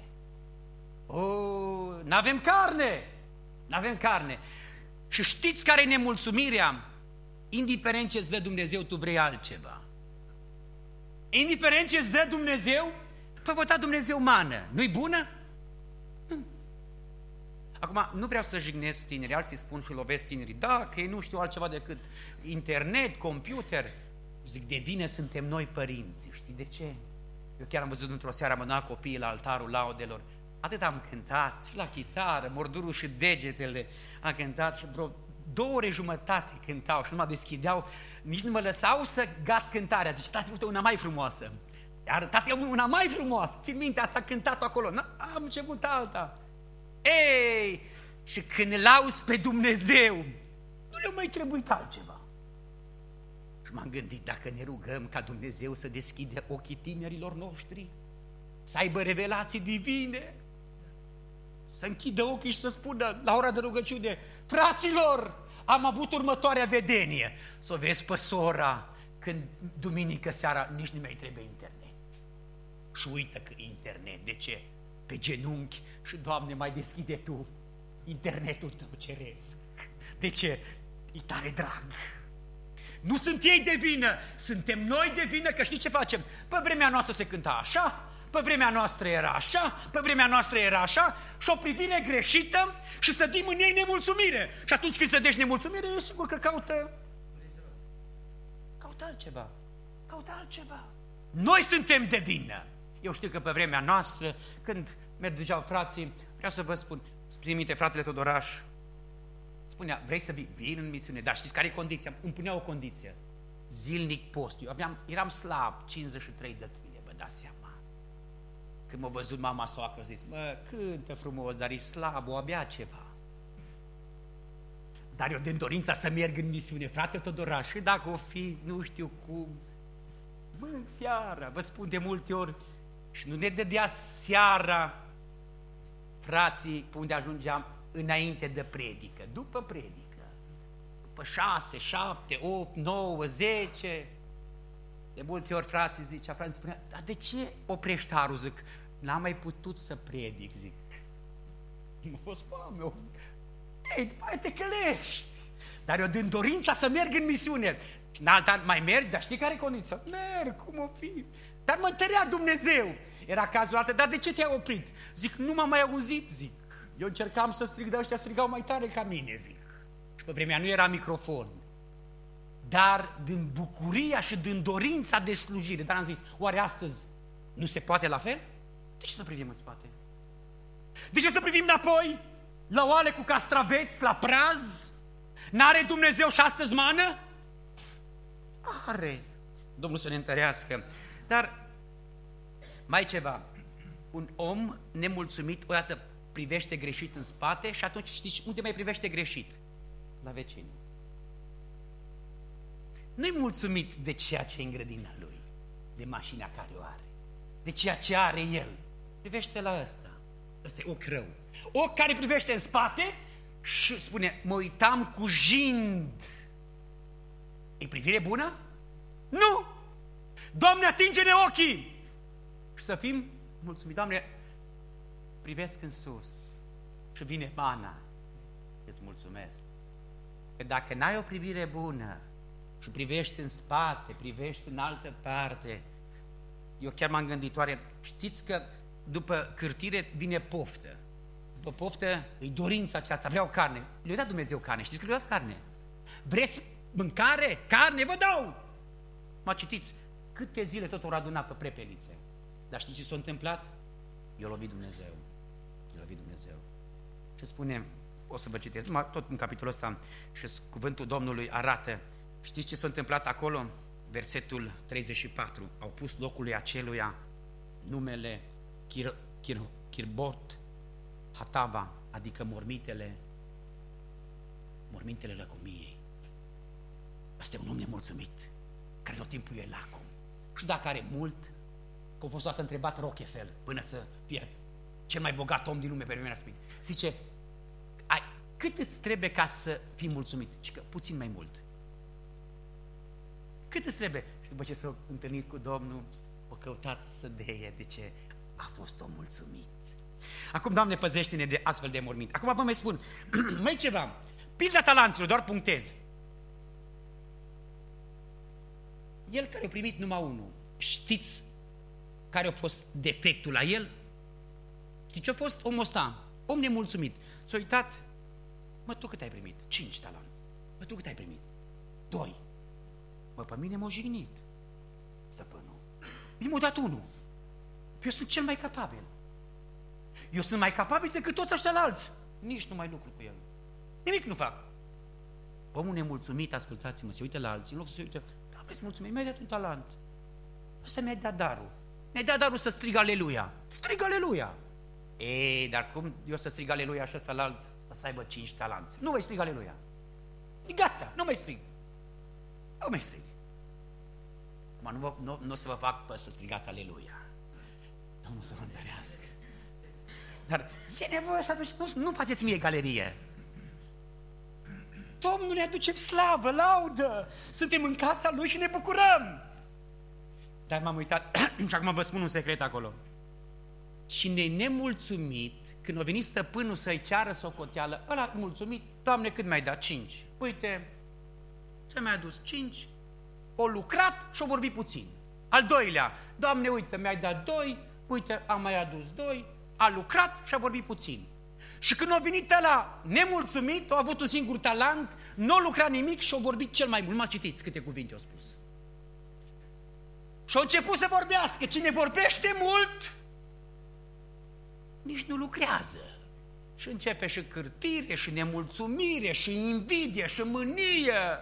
N-avem carne! N-avem carne. Și știți care e nemulțumirea? Indiferent ce îți dă Dumnezeu, tu vrei altceva. Indiferent ce îți dă Dumnezeu, păi vă da Dumnezeu mană. Nu-i bună? Nu. Acum, nu vreau să jignesc tinerii, alții spun și lovesc tinerii, da, că ei nu știu altceva decât internet, computer. Zic, de vină suntem noi părinți. Știi de ce? Eu chiar am văzut într-o seară, am adunat copiii la altarul laudelor. Atât am cântat, și la chitară, mordurul și degetele, am cântat și vreo 2 ore jumătate cântau și nu mă deschideau, nici nu mă lăsau să gat cântarea. Zice, tati, uite, una mai frumoasă. Iar tati, una mai frumoasă. Țin minte, asta cântat acolo. Am început alta. Ei, și când îl auzi pe Dumnezeu, nu le-a mai trebuit altceva. Și m-am gândit, dacă ne rugăm ca Dumnezeu să deschide ochii tinerilor noștri, să aibă revelații divine, să închidă ochii și să spună la ora de rugăciune, fraților, am avut următoarea vedenie, să o vezi pe sora când duminică seara nici nu mai trebuie internet. Și uită că internet, de ce? Pe genunchi și, Doamne, mai deschide Tu internetul Tău ceresc. De ce? E tare drag. Nu sunt ei de vină, suntem noi de vină, că știi ce facem? Pe vremea noastră se cânta așa, pe vremea noastră era așa, pe vremea noastră era așa și o privire greșită și să dim în ei nemulțumire. Și atunci când se deci nemulțumire, e sigur că caută altceva. Caută altceva. Noi suntem de vină. Eu știu că pe vremea noastră, când mergeau frații, vreau să vă spun, minte, fratele Todoraș, spunea, vrei să vii în misiune, dar știți care e condiția? Îmi punea o condiție. Zilnic post. Eu eram slab, 53 de kg, vă dați seama. Când m-a văzut mama soacră, zis, mă, cântă frumos, dar e slab, o abia ceva. Dar eu din dorința să merg în misiune, frate Todoraș, și dacă o fi, nu știu cum, mă, seara, vă spun de multe ori, și nu ne dădea seara, frații, pe unde ajungeam, înainte de predică, după predică, după 6, 7, 8, 9, 10, De multe ori frații zicea, frații spunea, dar de ce oprești harul? Zic, n-am mai putut să predic, zic. M-a fost foame. Ei, mai te călești. Dar eu din dorința să merg în misiune. Și în alt an mai mergi, dar știi care e condiția? Merg, cum o fi. Dar mă întărea Dumnezeu. Era cazul altă, dar de ce te-ai oprit? Zic, nu m-am mai auzit, zic. Eu încercam să strig, dar ăștia strigau mai tare ca mine, zic. Și pe vremea nu era microfon. Dar din bucuria și din dorința de slujire. Dar am zis, oare astăzi nu se poate la fel? De ce să privim în spate? De ce să privim înapoi? La oale cu castraveți, la praz? N-are Dumnezeu și astăzi mană? Are. Domnul să ne întărească. Dar mai ceva. Un om nemulțumit odată privește greșit în spate și atunci știți unde mai privește greșit? La vecinul. Nu-i mulțumit de ceea ce e în grădina lui, de mașina care o are, de ceea ce are el. Privește la ăsta. Ăsta e ochi rău. Ochi care privește în spate și spune, mă uitam cu jind. E privire bună? Nu! Doamne, atinge-ne ochii! Și să fim mulțumiți. Doamne, privesc în sus și vine mana. Îți mulțumesc. Că dacă n-ai o privire bună și privești în spate, privești în altă parte, eu chiar m-am gândit, oare știți că după cârtire vine poftă. După poftă e dorința aceasta, vreau carne. Le-a dat Dumnezeu carne, știți că le-a dat carne. Vreți mâncare? Carne, vă dau! Mă citiți, câte zile tot au adunat pe prepelițe. Dar știți ce s-a întâmplat? I-a lovit Dumnezeu. I-a lovit Dumnezeu. Ce spune, o să vă citesc, tot în capitolul ăsta, și cuvântul Domnului arată. Știți ce s-a întâmplat acolo? Versetul 34. Au pus locului aceluia numele Kirbot Hatava, adică mormintele lăcomiei. Asta e un om nemulțumit, care tot timpul e lacom. Și dacă are mult, că a fost toată întrebat Rockefeller, până să fie cel mai bogat om din lume pe vremea spune. Zice, cât îți trebuie ca să fii mulțumit? Și că puțin mai mult. Cât îți trebuie? Și după ce s-a întâlnit cu Domnul, o căutat să deie de ce a fost om mulțumit. Acum, Doamne, păzește-ne de astfel de morminte. Acum vă mai spun, mai ceva, pilda talenților, doar punctez. El care a primit numai unul, știți care a fost defectul la el? Știți ce a fost omul ăsta? Om nemulțumit. S-a uitat, mă, tu cât ai primit? 5 talanți. Mă, tu cât ai primit? 2. Mă, pe mine m-a jignit stăpânul. Mie m-a dat 1. Eu sunt cel mai capabil. Eu sunt mai capabil decât toți ăștia la alți. Nici nu mai lucru cu el. Nimic nu fac. Omul nemulțumit, ascultați-mă, se uită la alții, în loc să se uite, Doamne, îți mulțumim, mi-ai dat un talent. Ăsta mi-ai dat darul. Mi-ai dat darul să strig aleluia. Strig aleluia. Ei, dar cum eu să strig aleluia și ăsta la alt să aibă 5 talanți? Nu mai strig aleluia. E gata, nu mai strig. Nu mai strig. Acum nu o să vă fac să strigați aleluia. Domnul să vă întărească. Dar e nevoie să atunci nu faceți mie galerie. Domnul ne aducem slavă, laudă. Suntem în casa Lui și ne bucurăm. Dar m-am uitat și acum vă spun un secret acolo. Cine e nemulțumit, când a venit stăpânul să-i ceară socoteală, ăla mulțumit, Doamne, cât mi-ai dat? 5. Uite, ce mi-a adus? 5. O lucrat și o vorbit puțin. Al doilea, Doamne, uite, mi-ai dat 2, uite, am mai adus 2, a lucrat și a vorbit puțin. Și când a venit ăla nemulțumit, a avut un singur talent, nu a lucrat nimic și a vorbit cel mai mult. Mă citiți câte cuvinte au spus. Și a început să vorbească. Cine vorbește mult, nici nu lucrează. Și începe și cârtire, și nemulțumire, și invidie, și mânie.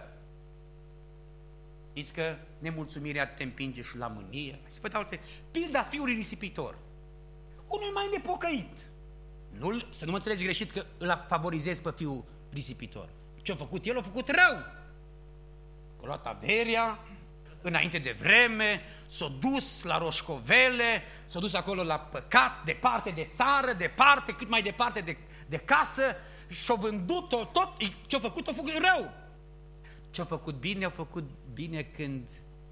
Știți că nemulțumirea te împinge și la mânie? Să vă dau pilda fiului risipitor. Unul mai nepocăit. Să nu mă înțelegi greșit că îl favorizez pe fiul risipitor. Ce-a făcut el? A făcut rău. A luat averia înainte de vreme, s-a dus la roșcovele, s-a dus acolo la păcat, departe de țară, departe, cât mai departe de casă, și-a vândut-o tot. Ce-a făcut? A făcut rău. Ce-a făcut bine? A făcut bine când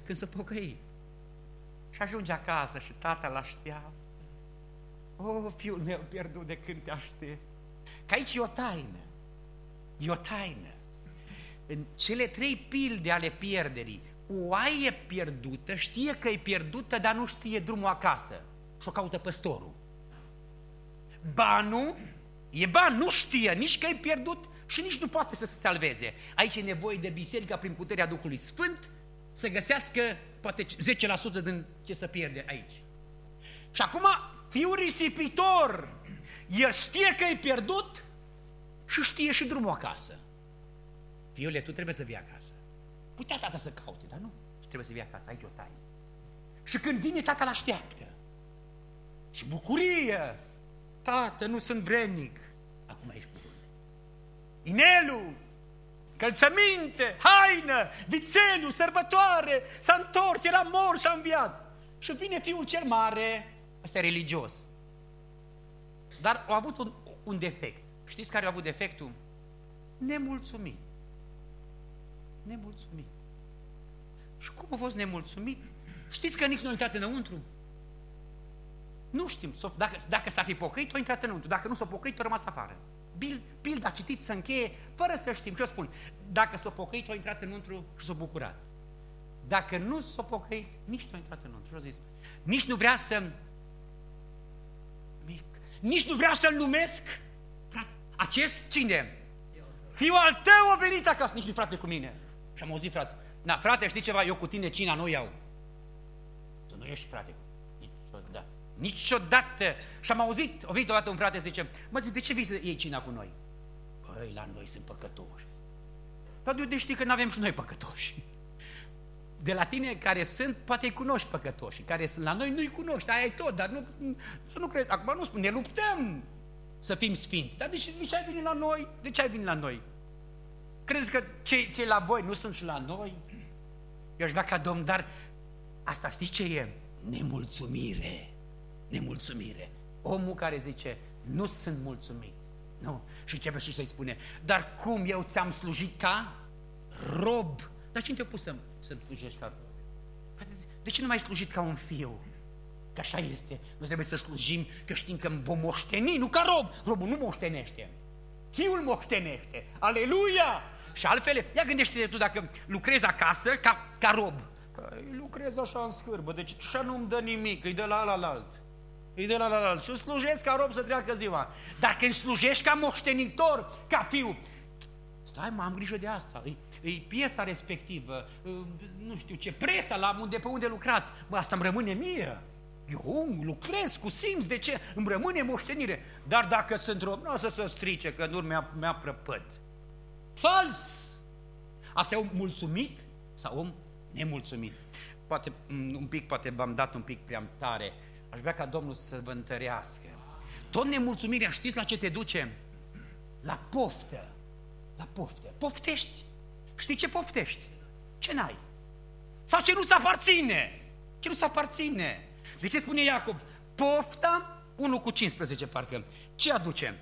când se pocăi. Și ajunge acasă și tata l-așteaptă. O, fiul meu pierdut, de când te aștept. Că aici e o taină. E o taină. În cele 3 pilde ale pierderii, o oaie pierdută știe că e pierdută, dar nu știe drumul acasă. Și o caută păstorul. Banul e ban, nu știe nici că e pierdut și nici nu poate să se salveze. Aici e nevoie de biserica prin puterea Duhului Sfânt să găsească poate 10% din ce se pierde aici. Și acum fiul risipitor, el știe că e pierdut și știe și drumul acasă. Fiule, tu trebuie să vii acasă. Putea tata să caute, dar nu. Tu trebuie să vii acasă, aici o taină. Și când vine, tata l-așteaptă. Și bucurie. Tată, nu sunt vrednic. Acum ești bun. Inelul, călțăminte, haină, vițelul, sărbătoare, s-a întors, era mort și a înviat. Și vine fiul cel mare, ăsta e religios. Dar a avut un defect. Știți care a avut defectul? Nemulțumit. Nemulțumit. Și cum a fost nemulțumit? Știți că nici nu a intrat înăuntru? Nu știm. Dacă s-a fi pocăit, a intrat înăuntru. Dacă nu s-a pocăit, a rămas afară. Pilda citiți să încheie, fără să știm. Și eu spun, dacă s-a pocăit, a intrat înăuntru și s-a bucurat. Dacă nu s-a pocăit, nici nu a intrat înăuntru. Și a zis, nici nu vrea nici nu vreau să-l numesc. Frate, acest cine? Fiul al tău a venit acasă. Nici nu frate cu mine. Și am auzit, frate. Na, frate, știi ceva? Eu cu tine cina nu iau. Tu nu ești frate. Niciodată. Niciodată. Și am auzit, a venit odată un frate, zice, mă, zic, de ce vii să iei cina cu noi? Păi, la noi sunt păcătoși. Dar de unde știi că nu avem și noi păcătoși? De la tine care sunt, poate îi cunoști păcătoși. Care sunt la noi, nu-i cunoști. Aia e tot, dar nu, să nu crezi. Acum nu spun, ne luptăm să fim sfinți. Dar de ce ai venit la noi? De ce ai venit la noi? Crezi că cei la voi nu sunt și la noi? Eu aș vrea ca Domn, dar asta știi ce e? Nemulțumire. Nemulțumire. Omul care zice, nu sunt mulțumit. Nu. Și începe și să-i spune, dar cum eu ți-am slujit ca rob? Dar cine te-a pus să-mi slujești ca rob? De ce nu m-ai slujit ca un fiu? Că așa este. Noi trebuie să slujim, că știm că vom moșteni, nu ca rob. Robul nu moștenește. Fiul moștenește. Aleluia! Și altfel, ia gândește-te tu dacă lucrezi acasă ca rob. Păi, lucrez așa în scârbă, deci așa nu-mi dă nimic, îi dă la alt. Îi dă la alt. Și slujesc ca rob să treacă ziua. Dar când slujești ca moștenitor, ca fiu, stai mă, am grijă de asta. E piesa respectivă, nu știu ce, presa pe unde lucrați. Bă, asta îmi rămâne mie. Eu lucrez cu simț, de ce? Îmi rămâne moștenire. Dar dacă sunt rob, nu o să se strice, că nu mi-a prăpăt. Fals! Asta e om mulțumit sau om nemulțumit? Poate v-am dat un pic prea tare. Aș vrea ca Domnul să vă întărească. Tot nemulțumirea, știți la ce te duce? La poftă. La poftă. Poftești. Știi ce poftești? Ce n-ai? Sau ce nu-ți aparține? Ce nu-ți aparține? De ce spune Iacob? Pofta, 1:15 parcă. Ce aduce?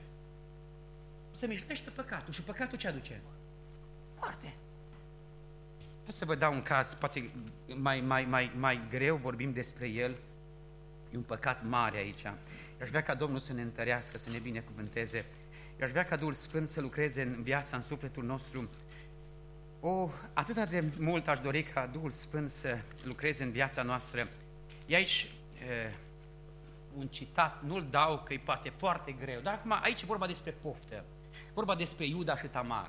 Se mișlește păcatul. Și păcatul ce aduce? Moarte. Vreau să vă dau un caz, poate mai greu, vorbim despre el. E un păcat mare aici. Eu aș vrea ca Domnul să ne întărească, să ne binecuvânteze. Eu aș vrea ca Duhul Sfânt să lucreze în viața, în sufletul nostru. Atât de mult aș dori ca Duhul Sfânt să lucreze în viața noastră. E aici un citat, nu-l dau că e poate foarte greu, dar acum aici e vorba despre poftă. Vorba despre Iuda și Tamar.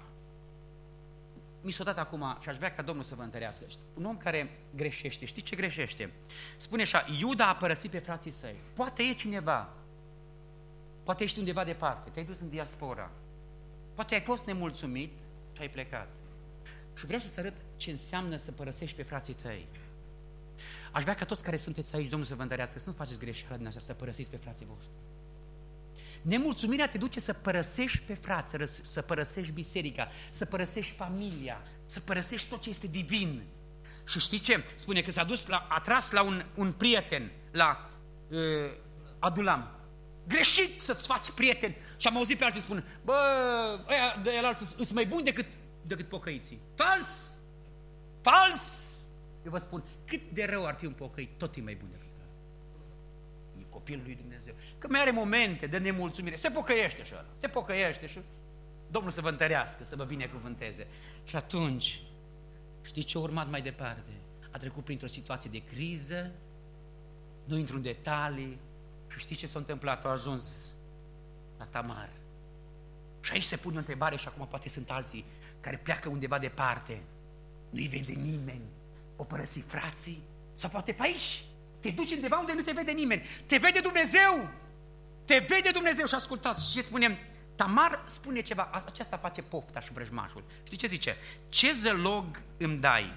Mi s-a dat acum și aș vrea ca Domnul să vă întărească. Un om care greșește, știi ce greșește? Spune așa, Iuda a părăsit pe frații săi. Poate e cineva, poate ești undeva departe, te-ai dus în diaspora, poate ai fost nemulțumit și ai plecat. Și vreau să-ți arăt ce înseamnă să părăsești pe frații tăi. Aș vrea ca toți care sunteți aici, Domnul să vă întărească, să nu faceți greșeala din asta, să părăsiți pe frații voștri. Nemulțumirea te duce să părăsești pe frați, să părăsești biserica, să părăsești familia, să părăsești tot ce este divin. Și știi ce? Spune că a tras la un prieten, la Adulam. Greșit să-ți faci prieten. Și am auzit pe alții spun, ăia de el alții sunt mai buni decât pocăiții. Fals! Fals! Eu vă spun, cât de rău ar fi un pocăit, tot e mai bun decât ăla. E copilul lui Dumnezeu. Că mai are momente de nemulțumire, se pocăiește și ăla, se pocăiește și Domnul să vă întărească, să vă binecuvânteze. Și atunci, știți ce a urmat mai departe? A trecut printr-o situație de criză, nu intru în detalii, și știți ce s-a întâmplat? A ajuns la Tamar. Și aici se pune o întrebare și acum poate sunt alții care pleacă undeva departe, nu-i vede nimeni, o părăsi frații, sau poate pe aici, te duci undeva unde nu te vede nimeni, te vede Dumnezeu, te vede Dumnezeu. Și ascultați ce spunem, Tamar spune ceva, aceasta face pofta și vrăjmașul. Știi ce zice? Ce zălog îmi dai?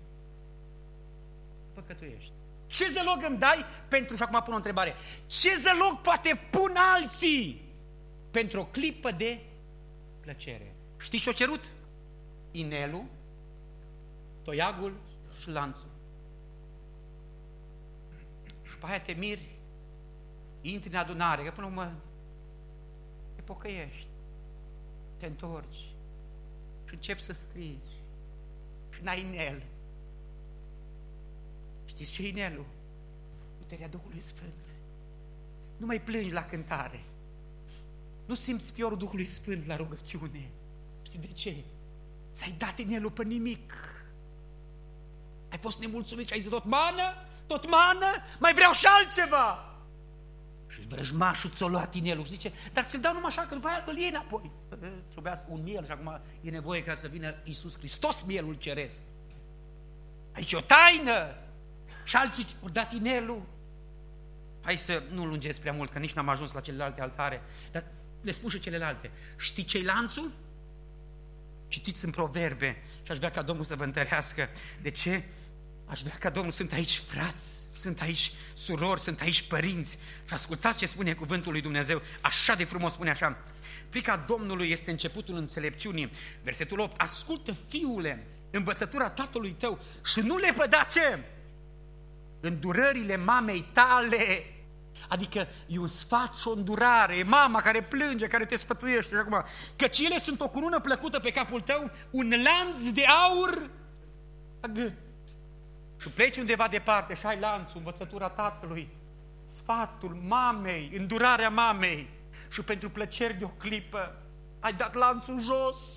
Păcătuiești. Ce zălog îmi dai pentru, și acum pun o întrebare, ce zălog poate pun alții pentru o clipă de plăcere? Știi ce-o cerut? Inelul, toiagul și lanțul. Și pe aia te miri, intri în adunare, că până la urmă te pocăiești, te întorci și începi să strigi și n-ai inel. Știți ce e inelul? Puterea Duhului Sfânt. Nu mai plângi la cântare. Nu simți fiorul Duhului Sfânt la rugăciune. Știi de ce? Ți-ai dat inelul pe nimic. Ai fost nemulțumit și ai zis tot mană, mai vreau și altceva. Și vrăjmașul ți-a luat inelul. Zice, dar ți-l dau numai așa, că după aia îl iei înapoi. Trebuia un miel și acum e nevoie ca să vină Iisus Hristos, mielul ceresc. Aici e o taină. Și alții au dat inelul. Hai să nu lungesc prea mult, că nici n-am ajuns la celelalte altare, dar le spun și celelalte. Știi ce-i lanțul? Citiți în Proverbe și aș vrea ca Domnul să vă întărească. De ce? Aș vrea ca Domnul, sunt aici frați, sunt aici surori, sunt aici părinți. Și ascultați ce spune cuvântul lui Dumnezeu, așa de frumos spune așa. Frica Domnului este începutul înțelepciunii. Versetul 8, ascultă, fiule, învățătura tatălui tău și nu le păda ce? Îndurările mamei tale. Adică e un sfat și o îndurare, e mama care plânge, care te sfătuiește. Și acum, căci ele sunt o cunună plăcută pe capul tău, un lanț de aur la gât. Și pleci undeva departe și ai lanțul, învățătura tatălui, sfatul mamei, îndurarea mamei. Și pentru plăceri de o clipă ai dat lanțul jos.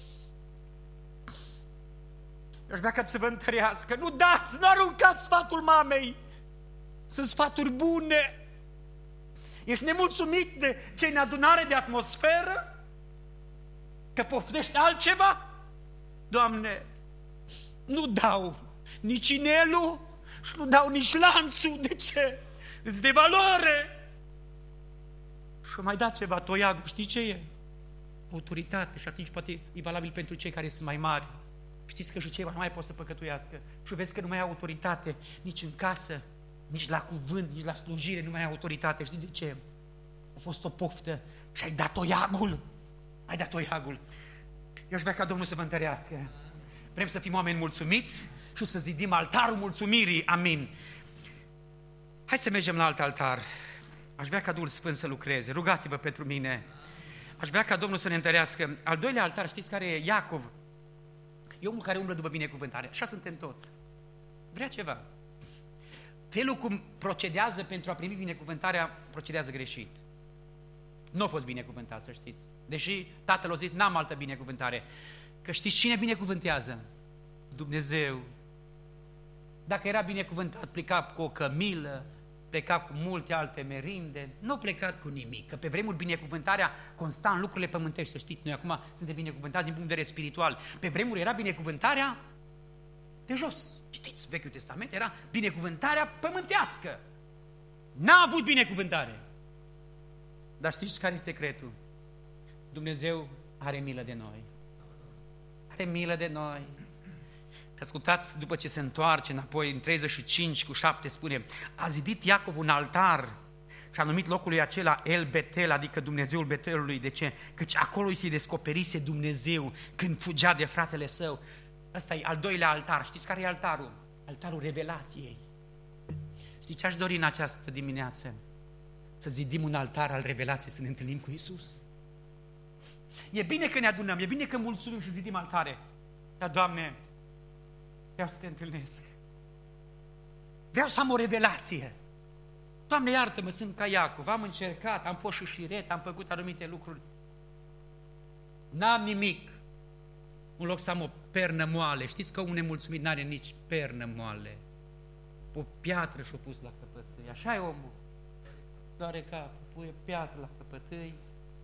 Aș vrea ca să vă întărească. Nu dați, nu aruncați sfatul mamei. Sunt sfaturi bune. Ești nemulțumit de ce în adunare de atmosferă? Că poftești altceva? Doamne, nu dau nici inelul și nu dau nici lanțul. De ce? Îți de valoare. Și mai da ceva, toiagul, știi ce e? Autoritate. Și atunci poate e valabil pentru cei care sunt mai mari. Știți că și cei mai pot să păcătuiască. Și vezi că nu mai ai autoritate nici în casă, nici la cuvânt, nici la slujire, nu mai ai autoritate. Știi de ce? A fost o poftă și ai dat toiagul. Ai dat toiagul. Eu aș vrea ca Domnul să vă întărească. Vrem să fim oameni mulțumiți și să zidim altarul mulțumirii. Amin. Hai să mergem la alt altar. Aș vrea ca Duhul Sfânt să lucreze. Rugați-vă pentru mine. Aș vrea ca Domnul să ne întărească. Al doilea altar, știți care e? Iacov. E omul care umblă după binecuvântare. Așa suntem toți. Vrea ceva. Felul cum procedează pentru a primi binecuvântarea, procedează greșit. Nu a fost binecuvântat, să știți. Deși tatăl a zis, n-am altă binecuvântare. Că știți cine binecuvântează? Dumnezeu. Dacă era binecuvântat, pleca cu o cămilă, pleca cu multe alte merinde, nu a plecat cu nimic. Că pe vremuri binecuvântarea consta în lucrurile pământești, să știți. Noi acum suntem binecuvântați din punct de vedere spiritual. Pe vremuri era binecuvântarea de jos. Știți, Vechiul Testament era binecuvântarea pământească. N-a avut binecuvântare. Dar știți care e secretul? Dumnezeu are milă de noi. Are milă de noi. Și ascultați, după ce se întoarce înapoi, în 35:7 spune, a zidit Iacov un altar și a numit locului acela El Betel, adică Dumnezeul Betelului. De ce? Căci acolo îi se descoperise Dumnezeu când fugea de fratele său. Ăsta e al doilea altar. Știți care e altarul? Altarul revelației. Știți ce aș dori în această dimineață? Să zidim un altar al revelației, să ne întâlnim cu Iisus. E bine că ne adunăm, e bine că mulțumim și zidim altare. Dar, Doamne, vreau să te întâlnesc. Vreau să am o revelație. Doamne, iartă-mă, sunt ca Iacov, am încercat, am fost șușiret, am făcut anumite lucruri. N-am nimic. În loc să am o pernă moale. Știți că un nemulțumit n-are nici pernă moale. O piatră și-o pus la căpătâi. Așa e omul. Doare capul, pune piatră la căpătâi.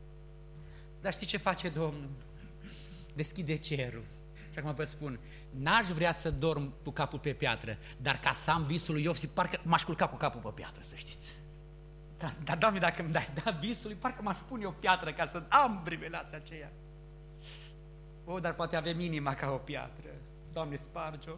Dar știi ce face Domnul? Deschide cerul. Și acum vă spun, n-aș vrea să dorm cu capul pe piatră, dar ca să am visul lui Iov, parcă m-aș culca cu capul pe piatră, să știți. Dar, Doamne, dacă îmi dai visul, parcă m-aș pune o piatră ca să am revelația aceea. Dar poate avem inima ca o piatră. Doamne, sparge-o.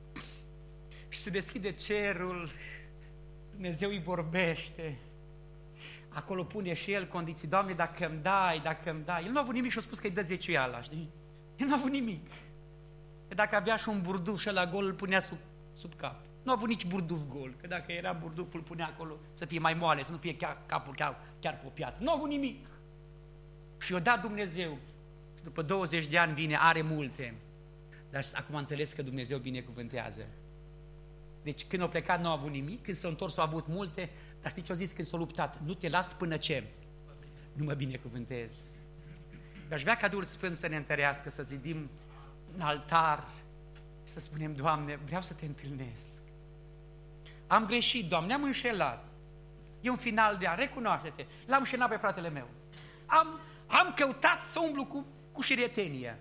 Și se deschide cerul, Dumnezeu îi vorbește. Acolo pune și el condiții. Doamne, dacă îmi dai. El nu a avut nimic și a spus că îi dă zeciuiala, știi? El nu a avut nimic. Că dacă avea și un burduf și ăla gol, îl punea sub cap. Nu a avut nici burduf gol, că dacă era burduf, îl punea acolo să fie mai moale, să nu fie capul chiar pe o piatră. Nu a avut nimic. Și i-a dat Dumnezeu. După 20 de ani vine, are multe. Dar acum am înțeles că Dumnezeu binecuvântează. Deci când a plecat nu a avut nimic, când s-a întors a avut multe, dar știi ce a zis când s-a luptat? Nu te las până ce? Nu mă binecuvântez. Aș vrea ca Duhul Sfânt să ne întărească, să zidim un altar și să spunem, Doamne, vreau să te întâlnesc. Am greșit, Doamne, am înșelat. E un final de an, recunoaște-te. L-am înșelat pe fratele meu. Am căutat să umblu cu șiretenie.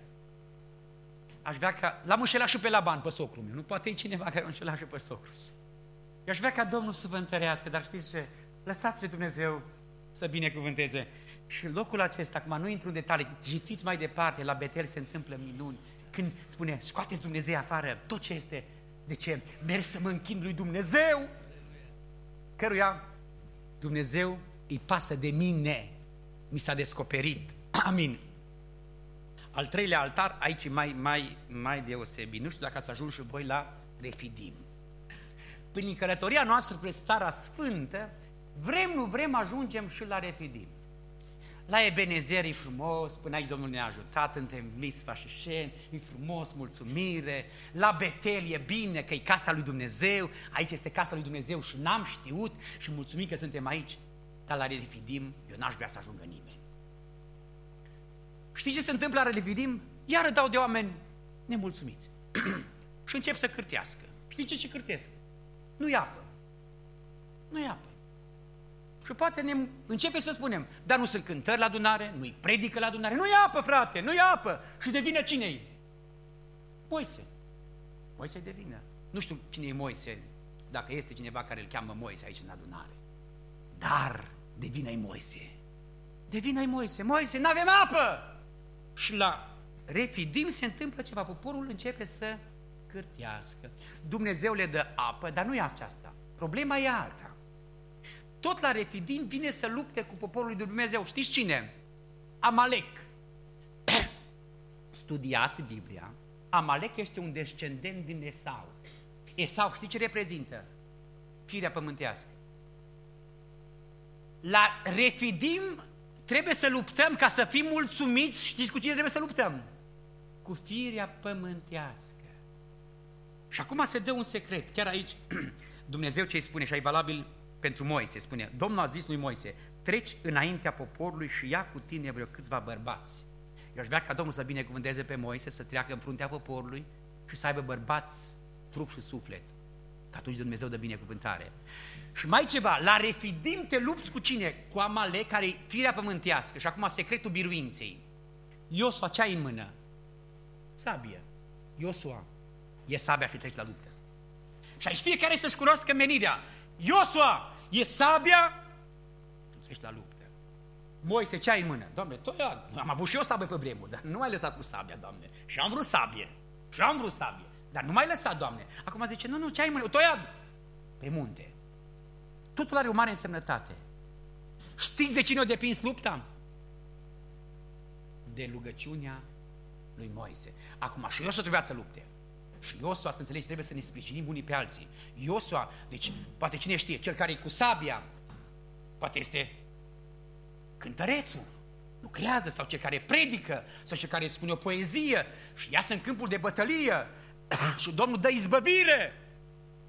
Aș vrea ca... L-am înșelat și pe Laban, pe socrul meu. Nu poate e cineva care l-a înșelat și pe socrul. Eu aș vrea ca Domnul să vă întărească, dar știți ce? Lăsați pe Dumnezeu să binecuvânteze. Și în locul acesta, acum nu intru în detalii, citiți mai departe, la Betel se întâmplă minuni. Când spune, scoateți Dumnezeu afară, tot ce este. De ce? Merg să mă închin lui Dumnezeu, căruia Dumnezeu îi pasă de mine. Mi s-a descoperit. Amin. Al treilea altar, aici mai deosebit. Nu știu dacă ați ajuns și voi la Refidim. Prin călătoria noastră spre Țara Sfântă, nu vrem, ajungem și la Refidim. La Ebenezer e frumos, până aici Domnul ne-a ajutat, suntem Mitzvah și Shen, e frumos, mulțumire. La Betel e bine, că e casa lui Dumnezeu, aici este casa lui Dumnezeu și n-am știut și mulțumim că suntem aici. Dar la Refidim, eu n-aș vrea să ajungă nimeni. Știi ce se întâmplă la Refidim? Iară dau de oameni nemulțumiți. Și încep să cârtească. Știi ce cârtesc? Nu-i apă. Nu-i apă. Și poate ne începe să spunem, dar nu sunt cântări la adunare, nu-i predică la adunare, nu-i apă, frate, nu-i apă. Și devine cine-i? Moise. Moise devine. Nu știu cine e Moise, dacă este cineva care îl cheamă Moise aici în adunare. Dar devine-i Moise. Devine-i Moise. Moise, n-avem apă! Și la Refidim se întâmplă ceva. Poporul începe să cârtească. Dumnezeu le dă apă, dar nu e aceasta. Problema e alta. Tot la Refidim vine să lupte cu poporul lui Dumnezeu. Știți cine? Amalek. Studiați Biblia. Amalek este un descendent din Esau. Esau, știi ce reprezintă? Firea pământească. La Refidim trebuie să luptăm ca să fim mulțumiți. Știți cu cine trebuie să luptăm? Cu firea pământească. Și acum se dă un secret. Chiar aici Dumnezeu ce îi spune, și ai valabil pentru Moise, spune, Domnul a zis lui Moise, treci înaintea poporului și ia cu tine vreo câțiva bărbați. Eu aș vrea ca Domnul să binecuvânteze pe Moise, să treacă în fruntea poporului și să aibă bărbați, trup și suflet. Că atunci Dumnezeu dă binecuvântare. Și mai ceva, la Refidim te lupți cu cine? Cu Amalek, care e firea pământească. Și acum secretul biruinței. Iosua, ce ai în mână? Sabie. Iosua, e sabia și treci la luptă. Și aici fiecare să-și cunoască menirea. Iosua, e sabia și treci la luptă. Moise, ce ai în mână? Doamne, toia, am avut și eu sabie pe vremuri, dar nu m-ai lăsat cu sabia, Doamne. Și am vrut sabie. Dar nu m-ai lăsat, Doamne. Acum zice, nu, ce ai în mână? Toia pe munte. Totul are o mare însemnătate. Știți de cine o depins lupta? De rugăciunea lui Moise. Acum și Iosua trebuia să lupte. Și Iosua, să înțelegi, trebuie să ne sprijinim unii pe alții. Iosua, deci, poate cine știe, cel care e cu sabia, poate este cântărețul, lucrează, sau cel care predică, sau cel care spune o poezie și iasă în câmpul de bătălie și Domnul dă izbăvire.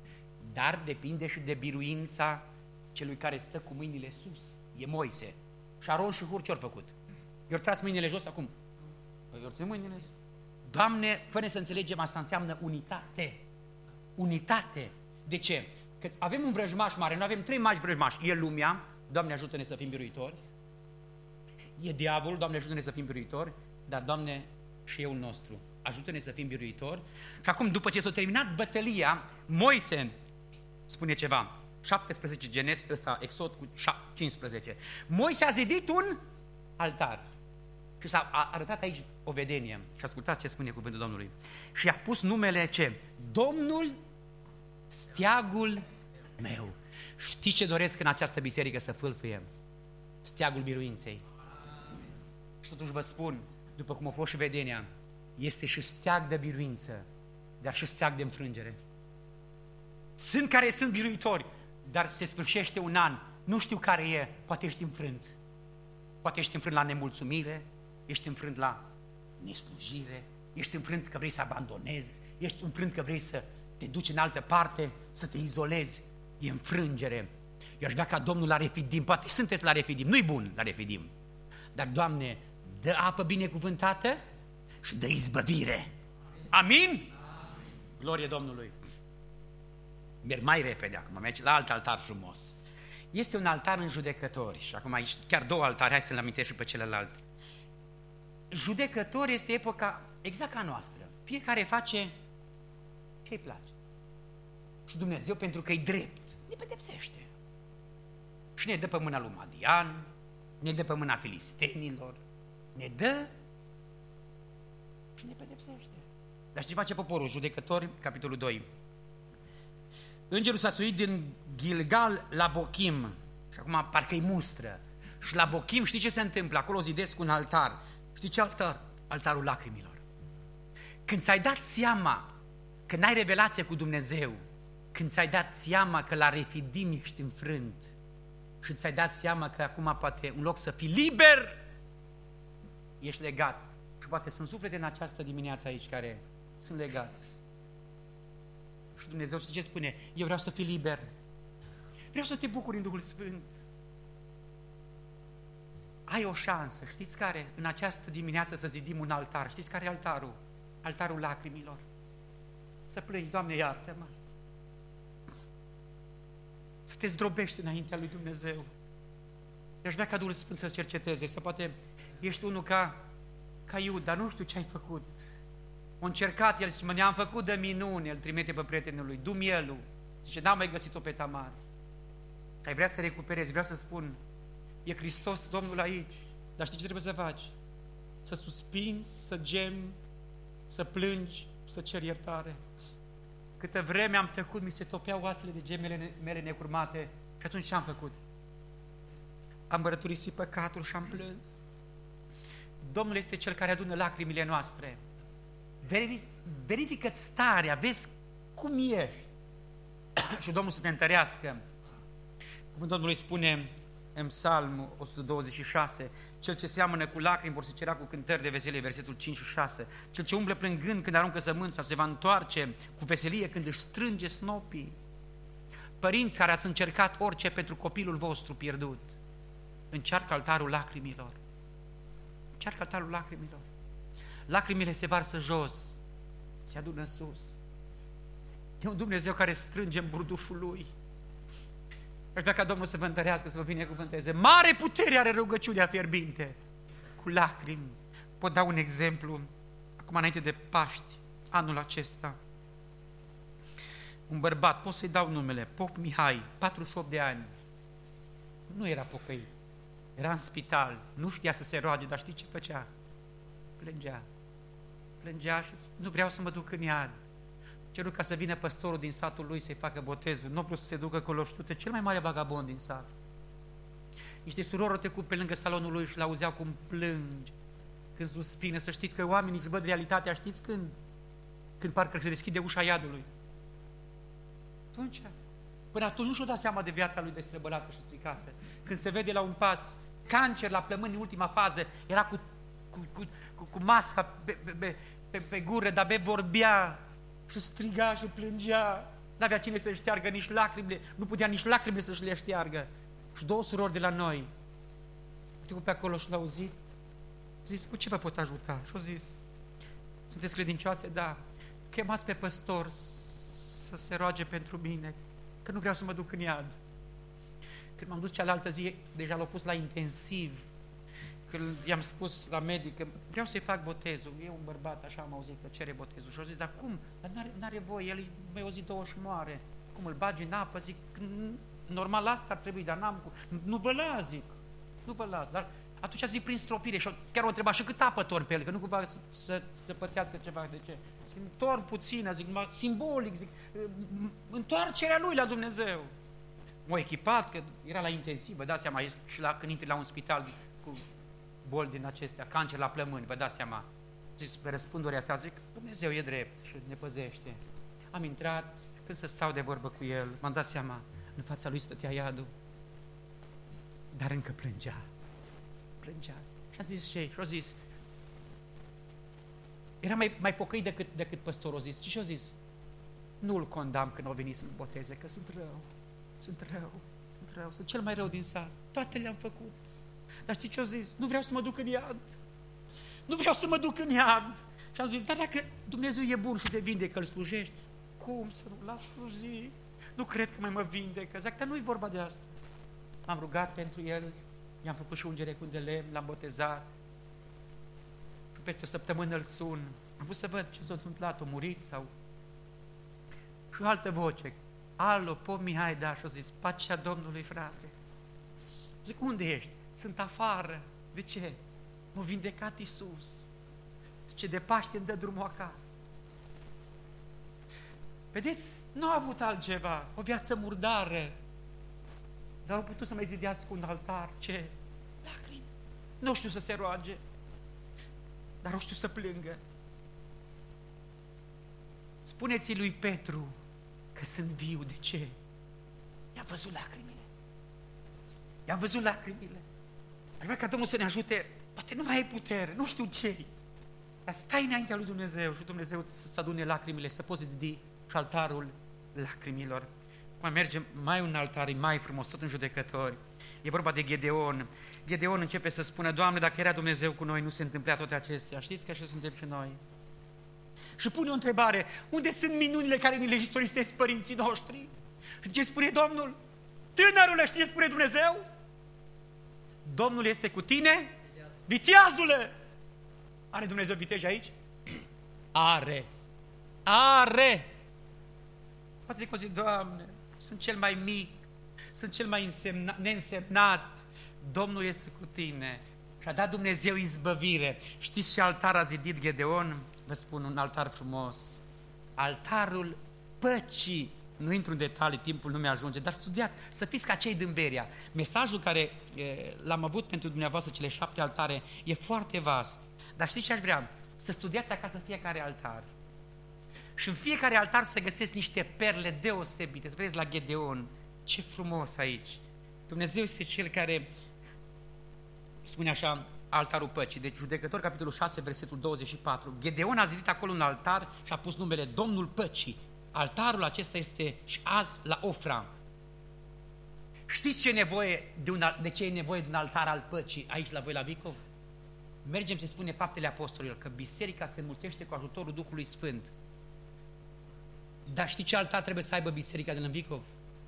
dar depinde și de biruința celui care stă cu mâinile sus. E Moise. Și Aron și Hur ce-au făcut? I-au tras mâinile jos acum. I-au tras mâinile jos. Doamne, fără să înțelegem, asta înseamnă unitate. Unitate. De ce? Că avem un vrăjmaș mare, noi avem 3 mari vrăjmași. E lumea, Doamne ajută-ne să fim biruitori. E diavolul, Doamne ajută-ne să fim biruitori. Dar, Doamne, și eu nostru, ajută-ne să fim biruitori. Și acum, după ce s-a terminat bătălia, Moise spune ceva. 17 Genes, ăsta Exod cu 15. Moise a zidit un altar. Și s-a arătat aici o vedenie. Și ascultați ce spune cuvântul Domnului. Și a pus numele ce? Domnul, steagul meu. Știi ce doresc în această biserică să fâlfâie? Steagul biruinței. Și totuși vă spun, după cum a fost și vedenia, este și steag de biruință, dar și steag de înfrângere. Sunt care sunt biruitori, dar se sfârșește un an, nu știu care e, poate ești înfrânt. Poate ești înfrânt la nemulțumire, ești înfrânt la neslujire, ești înfrânt că vrei să abandonezi, ești înfrânt că vrei să te duci în altă parte, să te izolezi. E înfrângere. Eu aș vrea ca Domnul la Refidim, poate sunteți la Refidim, nu-i bun la Refidim, dar, Doamne, dă apă binecuvântată și dă izbăvire. Amin? Amin. Glorie Domnului. Merg mai repede acum, merg la alt altar frumos. Este un altar în Judecători și acum aici chiar 2 altare, hai să-l amintesc și pe celălalt. Judecători este epoca exact ca noastră. Fiecare face ce-i place. Și Dumnezeu, pentru că e drept, ne pedepsește. Și ne dă pe mâna lui Madian, ne dă pe mâna filistenilor, ne dă și ne pedepsește. Dar știi ce face poporul? Judecători, capitolul 2. Îngerul s-a suit din Gilgal la Bochim și acum parcă-i mustră. Și la Bochim știi ce se întâmplă? Acolo zidesc un altar. Știi ce altar? Altarul lacrimilor. Când ți-ai dat seama că n-ai revelație cu Dumnezeu, când ți-ai dat seama că la Refidim ești înfrânt și ți-ai dat seama că acum poate în loc să fii liber, ești legat. Și poate sunt suflete în această dimineață aici care sunt legați. Și Dumnezeu știi ce spune? Eu vreau să fii liber. Vreau să te bucuri în Duhul Sfânt. Ai o șansă, știți care? În această dimineață să zidim un altar. Știți care e altarul? Altarul lacrimilor. Să plângi, Doamne, iartă-mă. Să te zdrobești înaintea lui Dumnezeu. Eu aș vrea ca Duhul Sfânt să cerceteze, să poate ești unul ca Iuda, nu știu ce ai făcut. A încercat, el zice, mă, ne-am făcut de minune, îl trimite pe prietenul lui, du mielul. Zice, n-am mai găsit-o pe Tamar. Ai vrea să recuperezi, vreau să spun, e Hristos Domnul aici, dar știi ce trebuie să faci? Să suspinzi, să gemi, să plângi, să ceri iertare. Câtă vreme am tăcut, mi se topeau oasele de gemele mele necurmate și atunci ce am făcut? Am mărturisit păcatul și am plâns. Domnul este Cel care adună lacrimile noastre. Verifică-ți starea, vezi cum ești. Și Domnul să te întărească. Cuvântul Domnului spune în Psalm 126, cel ce seamănă cu lacrimi vor se cera cu cântări de veselie, versetul 5 și 6. Cel ce umblă plângând când aruncă sămânța se va întoarce cu veselie când își strânge snopii. Părinți care ați încercat orice pentru copilul vostru pierdut, încearcă altarul lacrimilor. Încearcă altarul lacrimilor. Lacrimile se varsă jos, se adună sus. E un Dumnezeu care strânge în burduful Lui. Aș vrea ca Domnul să vă întărească, să vă binecuvânteze. Mare putere are rugăciunea fierbinte, cu lacrimi. Pot da un exemplu, acum înainte de Paști, anul acesta. Un bărbat, pot să-i dau numele, Pop Mihai, 48 de ani. Nu era pocăit, era în spital, nu știa să se roage, dar știi ce făcea? Plângea. Plângea și nu vreau să mă duc în iad. Cerut ca să vină păstorul din satul lui să-i facă botezul. Nu vreau să se ducă acolo, știu, cel mai mare vagabond din sat. Niște surori au trecut pe lângă salonul lui și l-auzeau cum plânge, când suspină. Să știți că oamenii își văd realitatea, știți când? Când parcă se deschide ușa iadului. Atunci, până atunci nu și-o dat seama de viața lui destrăbălată și stricată. Când se vede la un pas, cancer la plămâni în ultima fază, era cu masca pe gură, dar vorbea și striga și plângea. N-avea cine să șteargă nici lacrimile, nu putea nici lacrimile să-și le șteargă. Și 2 surori de la noi au trecut pe acolo și l-au auzit. Au zis, cu ce vă pot ajuta? Și au zis, sunteți credincioase? Da. Chemați pe păstor să se roage pentru mine, că nu vreau să mă duc în iad. Când m-am dus cealaltă zi, deja l-au pus la intensiv. Când i-am spus la medic că vreau să-i fac botezul, e un bărbat, așa am auzit că cere botezul. Și au zis, dar cum? Dar n-are voie, el mi-a o zi 2 și moare. Cum îl bagi în apă? Zic, normal asta ar trebui, dar n-am cum. Nu vă las, zic, nu vă las. Dar atunci zic prin stropire și chiar o întreba și cât apă torn pe el, că nu cumva să pățească ceva. De ce? Zic, torn puțină, zic, simbolic, zic, întoarcerea lui la Dumnezeu. M-a echipat, că era la intensivă, vă dați seama, și când intri la un spital cu boli din acestea, cancer la plămâni, vă dați seama. Zis, pe răspunderea ta, zic, Dumnezeu e drept și ne păzește. Am intrat, când să stau de vorbă cu el, m-am dat seama, în fața lui stătea iadul, dar încă plângea. Plângea. Și a zis și a zis, era mai pocăit decât păstorul, a zis. Și a zis, nu-l condamn când au venit să-l boteze, că sunt rău, sunt cel mai rău din sat. Toate le-am făcut. Dar știi ce a zis? Nu vreau să mă duc în iad. Nu vreau să mă duc în iad. Și am zis, dar dacă Dumnezeu e bun și te vindecă, îl slujești, cum să nu l-aș sluji? Nu cred că mai mă vindecă. Zic, dar nu-i vorba de asta. M-am rugat pentru el, i-am făcut și ungere cu de lemn, l-am botezat. Și peste o săptămână îl sun. Am vrut să văd ce s-a întâmplat, a murit sau... Și o altă voce. Alo, Pop Mihai, da, și-a zis, pacea Domnului, frate. Zic, unde ești? Sunt afară. De ce? M-a vindecat Iisus. Zice, de Paște îmi dă drumul acasă. Vedeți, nu a avut altceva, o viață murdară, dar au putut să mai zidească un altar. Ce? Lacrimi. Nu știu să se roage, dar o știu să plângă. Spuneți-i lui Petru că sunt viu. De ce? I-am văzut lacrimile. I-am văzut lacrimile. Aș vrea ca Domnul să ne ajute. Poate nu mai ai putere, nu știu ce-i. Dar stai înaintea lui Dumnezeu și Dumnezeu să adune lacrimile, să poți zidi și altarul lacrimilor. Mai mergem, mai un altar, e mai frumos, tot în Judecători. E vorba de Gedeon. Gedeon începe să spună, Doamne, dacă era Dumnezeu cu noi, nu se întâmplea toate acestea. Știți că așa suntem și noi. Și pune o întrebare, unde sunt minunile care ni le istorisesc părinții noștri? Și ce spune Domnul? Tânărule, știi ce spune Dumnezeu? Domnul este cu tine? Viteazule! Are Dumnezeu viteji aici? Are! Poate că o zi, Doamne, sunt cel mai mic, sunt cel mai neînsemnat, Domnul este cu tine și a dat Dumnezeu izbăvire. Știți ce altar a zidit Gedeon? Vă spun, un altar frumos. Altarul păcii. Nu intru în detalii, timpul nu mi-ajunge, dar studiați, să fiți ca cei din Beria. Mesajul care l-am avut pentru dumneavoastră, cele 7 altare, e foarte vast. Dar știți ce aș vrea? Să studiați acasă fiecare altar. Și în fiecare altar să găsesc niște perle deosebite. Să vedeți la Gedeon, ce frumos aici. Dumnezeu este Cel care spune așa, altarul păcii. Deci Judecători, capitolul 6, versetul 24. Gedeon a zidit acolo un altar și a pus numele Domnul Păcii. Altarul acesta este și azi la Ofra. Știți de ce e nevoie de un altar al păcii aici la voi la Vicov? Mergem, se spune Faptele Apostolilor, că biserica se înmulțește cu ajutorul Duhului Sfânt. Dar știi ce altar trebuie să aibă biserica din Vicov?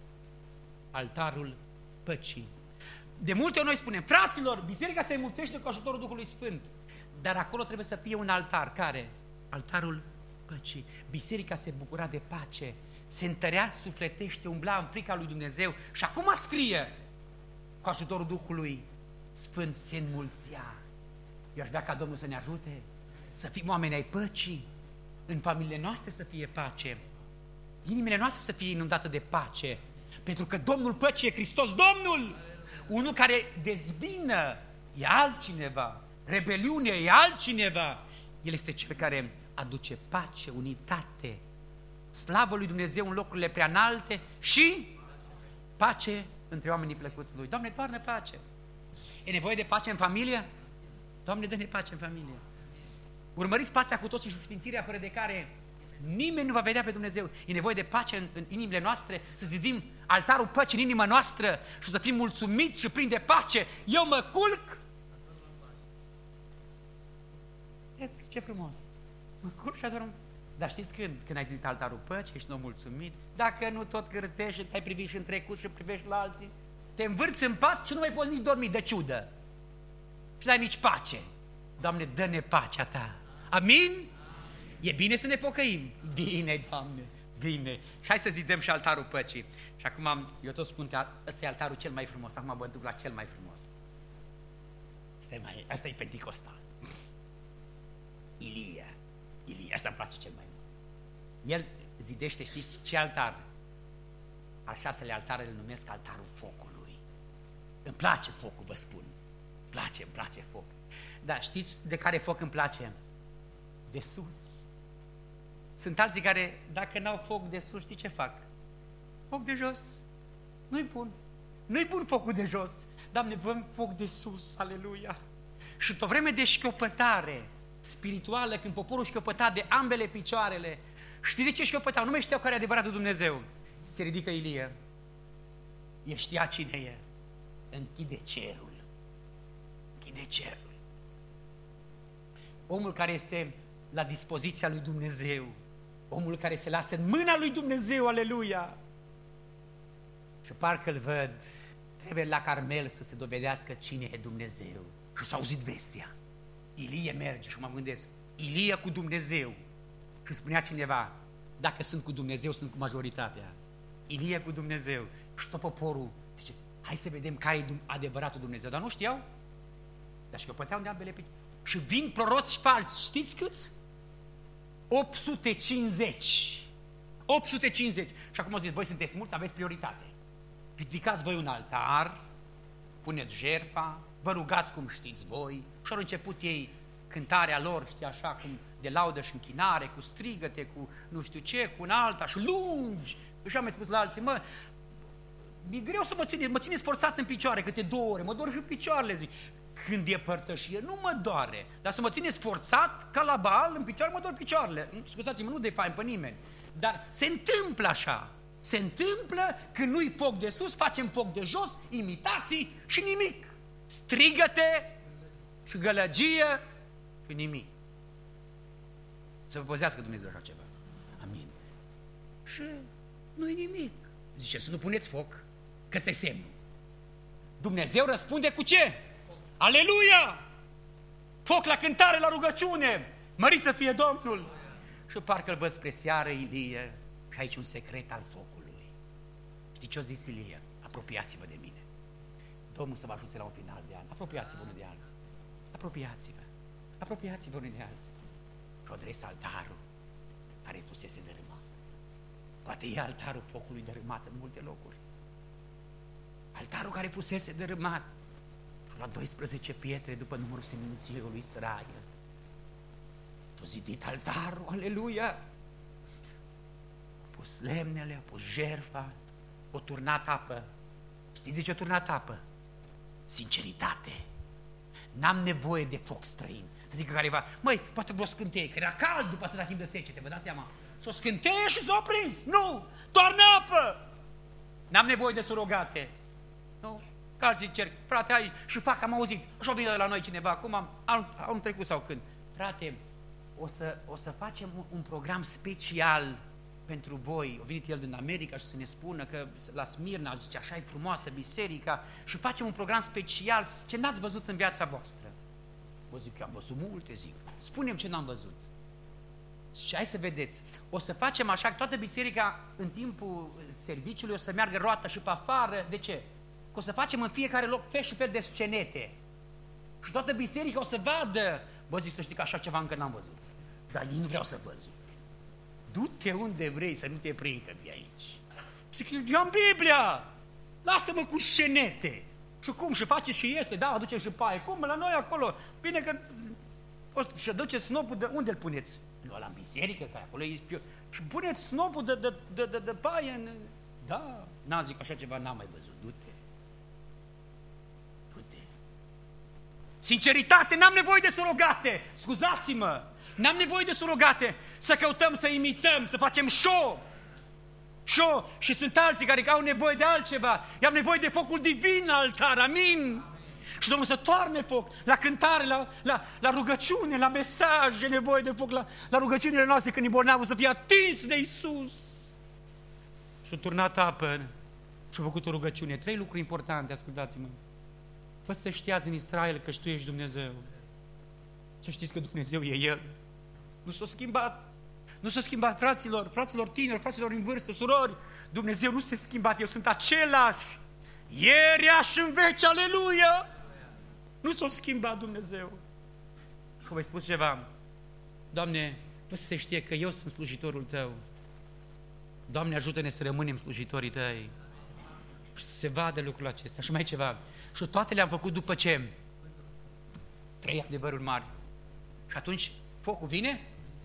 Altarul păcii. De multe ori noi spunem, fraților, biserica se înmulțește cu ajutorul Duhului Sfânt. Dar acolo trebuie să fie un altar. Care? Altarul păcii. Biserica se bucura de pace, se întărea sufletește, umbla în frica lui Dumnezeu și acum scrie, cu ajutorul Duhului Sfânt se înmulțea. Eu aș vrea ca Domnul să ne ajute să fim oameni ai păcii, în familiile noastre să fie pace, inimile noastre să fie inundate de pace, pentru că Domnul păcii e Hristos Domnul. Unul care dezbină e altcineva, rebeliune e altcineva. El este Cel care aduce pace, unitate, slavă lui Dumnezeu în locurile prea înalte și pace între oamenii plăcuți Lui. Doamne, toarnă pace. E nevoie de pace în familie? Doamne, dă-ne pace în familie. Urmăriți pacea cu toții și sfințirea, fără de care nimeni nu va vedea pe Dumnezeu. E nevoie de pace în inimile noastre, să zidim altarul păcii în inima noastră și să fim mulțumiți și plini de pace. Eu mă culc. Ce frumos! Mă culc și adorm. Dar știți când ai zis altarul păcii, ești mulțumit? Dacă nu tot cârtești și te-ai privit și în trecut și privești la alții, te învârți în pat și nu mai poți nici dormi de ciudă. Și n-ai nici pace. Doamne, dă-ne pacea Ta. Amin? E bine să ne pocăim. Bine, Doamne, bine. Și hai să zidem și altarul păcii. Și acum, eu tot spun că ăsta e altarul cel mai frumos. Acum mă duc la cel mai frumos. Ăsta e penticostal. Ilie, asta îmi place cel mai mult. El zidește, știți ce altar? Al 6-lea altar îl numesc altarul focului. Îmi place focul, vă spun. Îmi place foc. Dar știți de care foc îmi place? De sus. Sunt alții care, dacă n-au foc de sus, știi ce fac? Foc de jos. Nu-i bun focul de jos. Doamne, vrem foc de sus, aleluia. Și într-o vreme de șchiopătare spirituală, când poporul șchiopăta de ambele picioarele, știi de ce șchiopătau? Nu mai știau care e adevăratul Dumnezeu. Se ridică Ilie. El știa cine e. Închide cerul. Omul care este la dispoziția lui Dumnezeu. Omul care se lasă în mâna lui Dumnezeu, aleluia. Și parcă-l văd, trebuie la Carmel să se dovedească cine e Dumnezeu. Și s-a auzit vestea. Ilie merge și mă gândesc, Ilie cu Dumnezeu. Și spunea cineva, dacă sunt cu Dumnezeu, sunt cu majoritatea. Ilie cu Dumnezeu. Și tot poporul zice, hai să vedem care e adevăratul Dumnezeu. Dar nu știau. Dar și că păteau de ambele picioare. Și vin proroți falsi, știți câți? 850. 850. Și acum au zis, voi sunteți mulți, aveți prioritate. Ridicați voi un altar, puneți jertfa, vă rugați cum știți voi. Și au început ei cântarea lor, știi, așa, cum de laudă și închinare, cu strigăte, cu nu știu ce, cu un alta și lungi. Și am mai spus la alții, mi-e greu să mă țineți forțat în picioare câte 2 ore, mă dor și picioarele, zic. Când e părtășie, nu mă doare, dar să mă țineți forțat ca la Baal, în picioare mă dor picioarele. Scuzați-mă, nu defaim pe nimeni. Dar se întâmplă așa. Se întâmplă când nu-i foc de sus, facem foc de jos, imitații și nimic. Strigăte și gălăgie și nimic. Să vă păzească Dumnezeu așa ceva. Amin. Și nu-i nimic. Zice, să nu puneți foc, că ăsta-i semnul. Dumnezeu răspunde cu ce? Aleluia! Foc la cântare, la rugăciune! Mărit să fie Domnul! Și parcă îl văd spre seară, Ilie, și aici un secret al focului. Știi ce-o zis Ilie? Apropiați-vă de mine. Domnul să vă ajute la un final de an. Apropiați-vă unii de alții. Apropiați-vă. Apropiați-vă unii de alții. Și adres altarul care fusese dărâmat. Poate e altarul focului dărâmat în multe locuri. Altarul care fusese dărâmat. La 12 pietre după numărul seminției lui Israel. A zidit altarul, aleluia! A pus lemnele, a pus jertfa, a turnat apă. Știți de ce a turnat apă? Sinceritate. N-am nevoie de foc străin. Să zică careva, măi, poate vreo scânteie, că era cald după atâta timp de secete, vă dați seama? S-o scânteie și s-o prins. Nu! Toarnă apă! N-am nevoie de surogate. Nu? Că alții cer, frate, aici, și fac, am auzit, așa vine la noi cineva, acum am trecut sau când. Frate, o să facem un program special pentru voi. A venit el din America și să ne spună că la Smirna, zice, așa e frumoasă biserica și facem un program special, ce n-ați văzut în viața voastră. Vă zic, eu am văzut multe, zic. Spune-mi ce n-am văzut. Zice, hai să vedeți. O să facem așa că toată biserica în timpul serviciului o să meargă roată și pe afară. De ce? Că o să facem în fiecare loc fel și fel de scenete. Și toată biserica o să vadă. Bă, zic, să știi că așa ceva încă n-am văzut. Dar eu nu vreau să văd, zic. Du-te unde vrei să nu te prind că aici. Zic, eu am Biblia. Lasă-mă cu scenete. Și cum? Și face și este. Da, aducem și paie. Cum? La noi acolo. Bine că... Și aduceți snopul de... Unde îl puneți? Nu, ăla în biserică, că acolo e... Și puneți snopul de paie în... Da. N-a, zic, așa ceva n-am mai văzut. Du-te. Sinceritate, n-am nevoie de surogate. Scuzați-mă, n-am nevoie de surogate. Să căutăm, să imităm, să facem show. Și sunt alții care au nevoie de altceva. Eu am nevoie de focul divin la altar, amin? Și Domnul să toarne foc la cântare, la rugăciune, la mesaj, e nevoie de foc la rugăciunile noastre când e bolnavul să fie atins de Iisus. Și-a turnat apă și-a făcut o rugăciune. 3 lucruri importante, ascultați-mă. Fă să știați în Israel că Tu ești Dumnezeu. Să știți că Dumnezeu e El. Nu s-a schimbat. Nu s-a schimbat, fraților tineri, fraților în vârstă, surori. Dumnezeu nu s-a schimbat, eu sunt același. Ieri, și în veci, aleluia! Nu s-a schimbat Dumnezeu. Și vă spus ceva. Doamne, fă să se știe că eu sunt slujitorul Tău. Doamne, ajută-ne să rămânem slujitorii Tăi. Și să se vadă lucrul acesta. Și mai ceva. Și toate le-am făcut după ce? 3 adevăruri mari. Și atunci focul vine?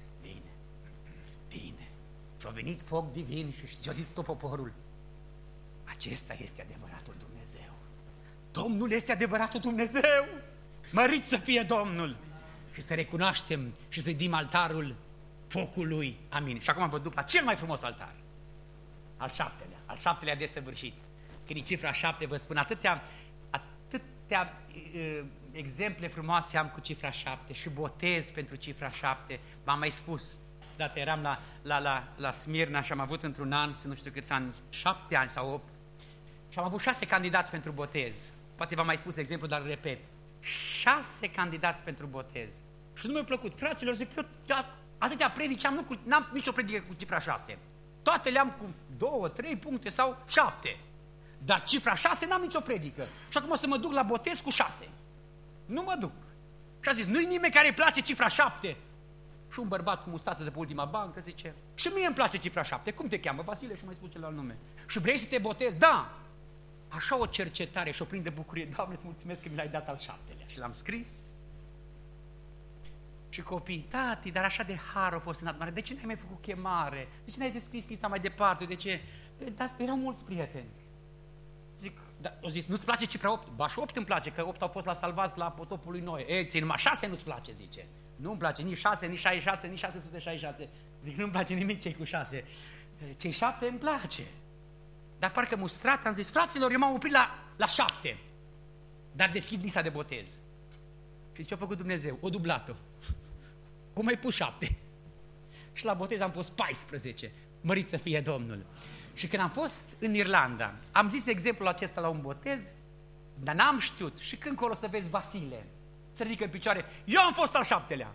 Bine. Și a venit foc divin și ce-a zis tot poporul? Acesta este adevăratul Dumnezeu. Domnul este adevăratul Dumnezeu. Mărit să fie Domnul. Și să recunoaștem și să dim altarul focului. Amin. Și acum vă duc la cel mai frumos altar. Al 7-lea. Al 7-lea desăvârșit. Când e cifra 7, vă spun, atâtea exemple frumoase am cu cifra 7 și botez pentru cifra 7. V-am mai spus, dată eram la Smirna și am avut într-un an, nu știu câți ani, 7 ani sau 8, și am avut 6 candidați pentru botez. Poate v-am mai spus exemplu, dar îl repet. 6 candidați pentru botez. Și nu mi-a plăcut. Fraților, zic, eu atâtea predici am, n-am nicio predică cu cifra 6. Toate le-am cu 2, 3 puncte sau 7. Dar cifra 6 n-am nicio predică. Și acum o să mă duc la botez cu 6. Nu mă duc. Și a zis, nu-i nimeni care îi place cifra 7. Și un bărbat cu mustată de pe ultima bancă zice, și mie îmi place cifra 7. Cum te cheamă? Vasile, și mai spun celălalt nume. Și vrei să te botezi? Da. Așa o cercetare și o plin de bucurie. Doamne, îți mulțumesc că mi l-ai dat al 7-lea. Și l-am scris. Și copiii, tati, dar așa de har a fost în adunare. De ce n-ai mai făcut chemare? De ce n-ai descris lista mai departe? De ce? Dar erau mulți prieteni. Zic, o zis, nu-ți place cifra 8? Ba și 8 îmi place, că 8 au fost la salvați la potopul lui Noe. Ei, ție numai 6 nu-ți place, zice. Nu-mi place nici 6, nici 66, nici 666. Zic, nu-mi place nimic cei cu 6. Cei 7 îmi place. Dar parcă mustrat am zis, fraților, eu m-am oprit la 7. Dar deschid lista de botez. Și ce a făcut Dumnezeu? O dublat-o. O mai pus 7. Și la botez am pus 14. Mărit să fie Domnul. Și când am fost în Irlanda, am zis exemplul acesta la un botez, dar n-am știut. Și când colo să vezi Vasile, se ridică în picioare, eu am fost al 7-lea.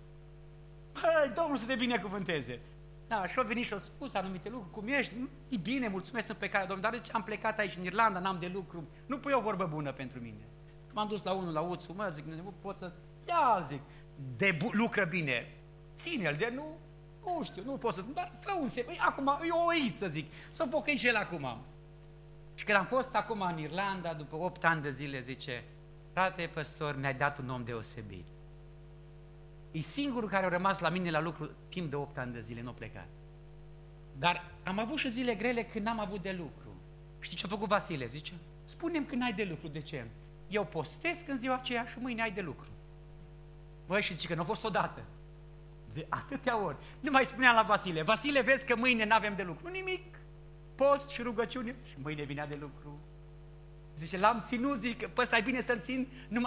Păi, Domnul să te binecuvânteze. Da, și-a venit și-a spus anumite lucruri, cum ești, e bine, mulțumesc în plecarea Domnului, dar am plecat aici în Irlanda, n-am de lucru, nu pui o vorbă bună pentru mine. M-am dus la unul, la Uțu, mă, zic, nu pot să, ia, zic, lucră bine, ține-l de nu știu, nu pot să, dar fă un semn, acum, e o oiță, zic, s-o pocăi și el acum. Și când am fost acum în Irlanda, după 8 ani de zile, zice, frate păstor, mi-ai dat un om deosebit. E singurul care a rămas la mine la lucru timp de 8 ani de zile, nu a plecat. Dar am avut și zile grele când n-am avut de lucru. Știi ce a făcut Vasile? Zice, spune-mi când ai de lucru, de ce? Eu postez în ziua aceea și mâine ai de lucru. Băi, și zice că nu a fost odată. De atâtea ori. Nu mai spuneam la Vasile, Vasile, vezi că mâine n-avem de lucru. Nimic. Post și rugăciune și mâine vinea de lucru. Zice, l-am ținut, zic, că ăsta e bine să-l țin, numai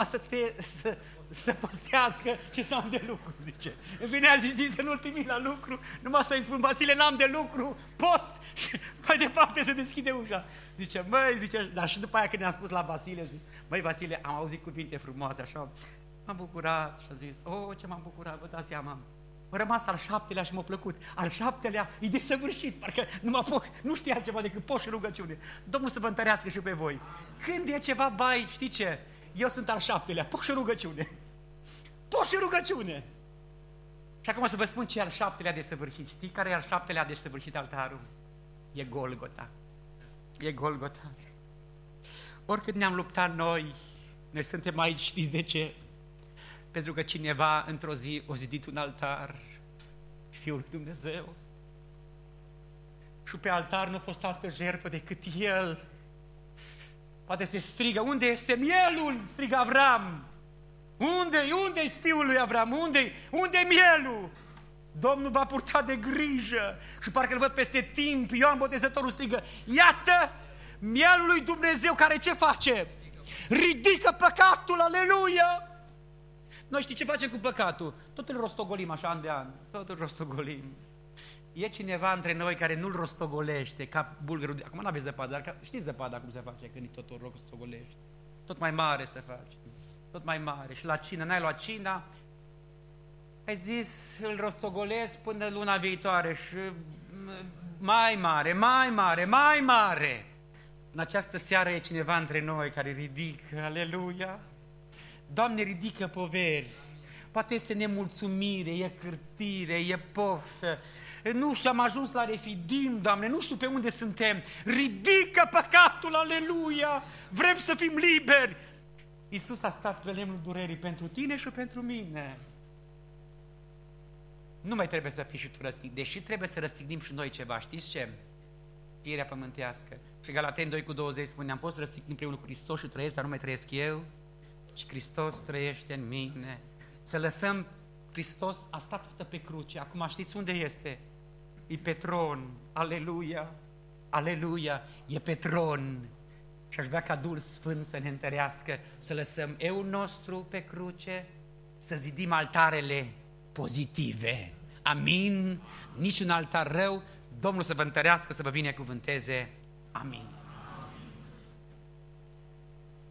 să postească și să am de lucru, zice. Îmi vinea zis în ultimii la lucru, numai să-i spun, Vasile, n-am de lucru, post, și mai departe se deschide ușa. Zice, măi, zice, dar și după aia când ne-am spus la Vasile, zice, măi, Vasile, am auzit cuvinte frumoase, așa, m-am bucurat și a zis, ce m-am bucurat, vă dați seama. A rămas al 7-lea și m-a plăcut. Al 7-lea e desăvârșit, parcă nu știa ceva decât post și rugăciune. Domnul să vă întărească și pe voi. Când e ceva, bai, știi ce? Eu sunt al 7-lea, post și rugăciune. Post și rugăciune. Și acum să vă spun ce e al 7-lea desăvârșit. Știi care e al 7-lea desăvârșit altarul? E Golgota. E Golgota. Oricât ne-am luptat noi suntem aici, știți de ce? Pentru că cineva într-o zi a zidit un altar, Fiul lui Dumnezeu. Și pe altar nu a fost altă jertfă decât El. Poate se strigă, unde este mielul? Strigă Avram. Unde-i fiul lui Avram? Unde-i mielul? Domnul va purta de grijă. Și parcă îl văd peste timp, Ioan Botezătorul strigă, iată, mielul lui Dumnezeu care ce face? Ridică păcatul, aleluia! Noi știi ce facem cu păcatul? Tot îl rostogolim așa an de an, tot îl rostogolim. E cineva între noi care nu-l rostogolește, ca bulgarul, acum n-aveți zăpadă, dar știți zăpada cum se face când tot o rostogolești? Tot mai mare se face, tot mai mare. Și la cină, n-ai luat cina, ai zis, îl rostogolesc până luna viitoare și mai mare, mai mare, mai mare. În această seară e cineva între noi care ridică, aleluia. Doamne, ridică poveri. Poate este nemulțumire, e cârtire, e poftă. Nu știu, am ajuns la refidim, Doamne, nu știu pe unde suntem. Ridică păcatul, aleluia. Vrem să fim liberi. Iisus a stat pe lemnul durerii pentru tine și pentru mine. Nu mai trebuie să fii și tu răstignit, deși trebuie să răstignim și noi ceva. Știți ce? Firea pământească. Și Galateni 2:20 spune, am fost răstignit împreună cu Hristos și trăiesc, dar nu mai trăiesc eu, ci Hristos trăiește în mine. Să lăsăm, Hristos a stat toată pe cruce. Acum știți unde este? E pe tron. Aleluia! Aleluia! E pe tron. Și aș vrea ca Duhul Sfânt să ne întărească, să lăsăm eul nostru pe cruce, să zidim altarele pozitive. Amin? Niciun altar rău. Domnul să vă întărească, să vă binecuvânteze. Amin.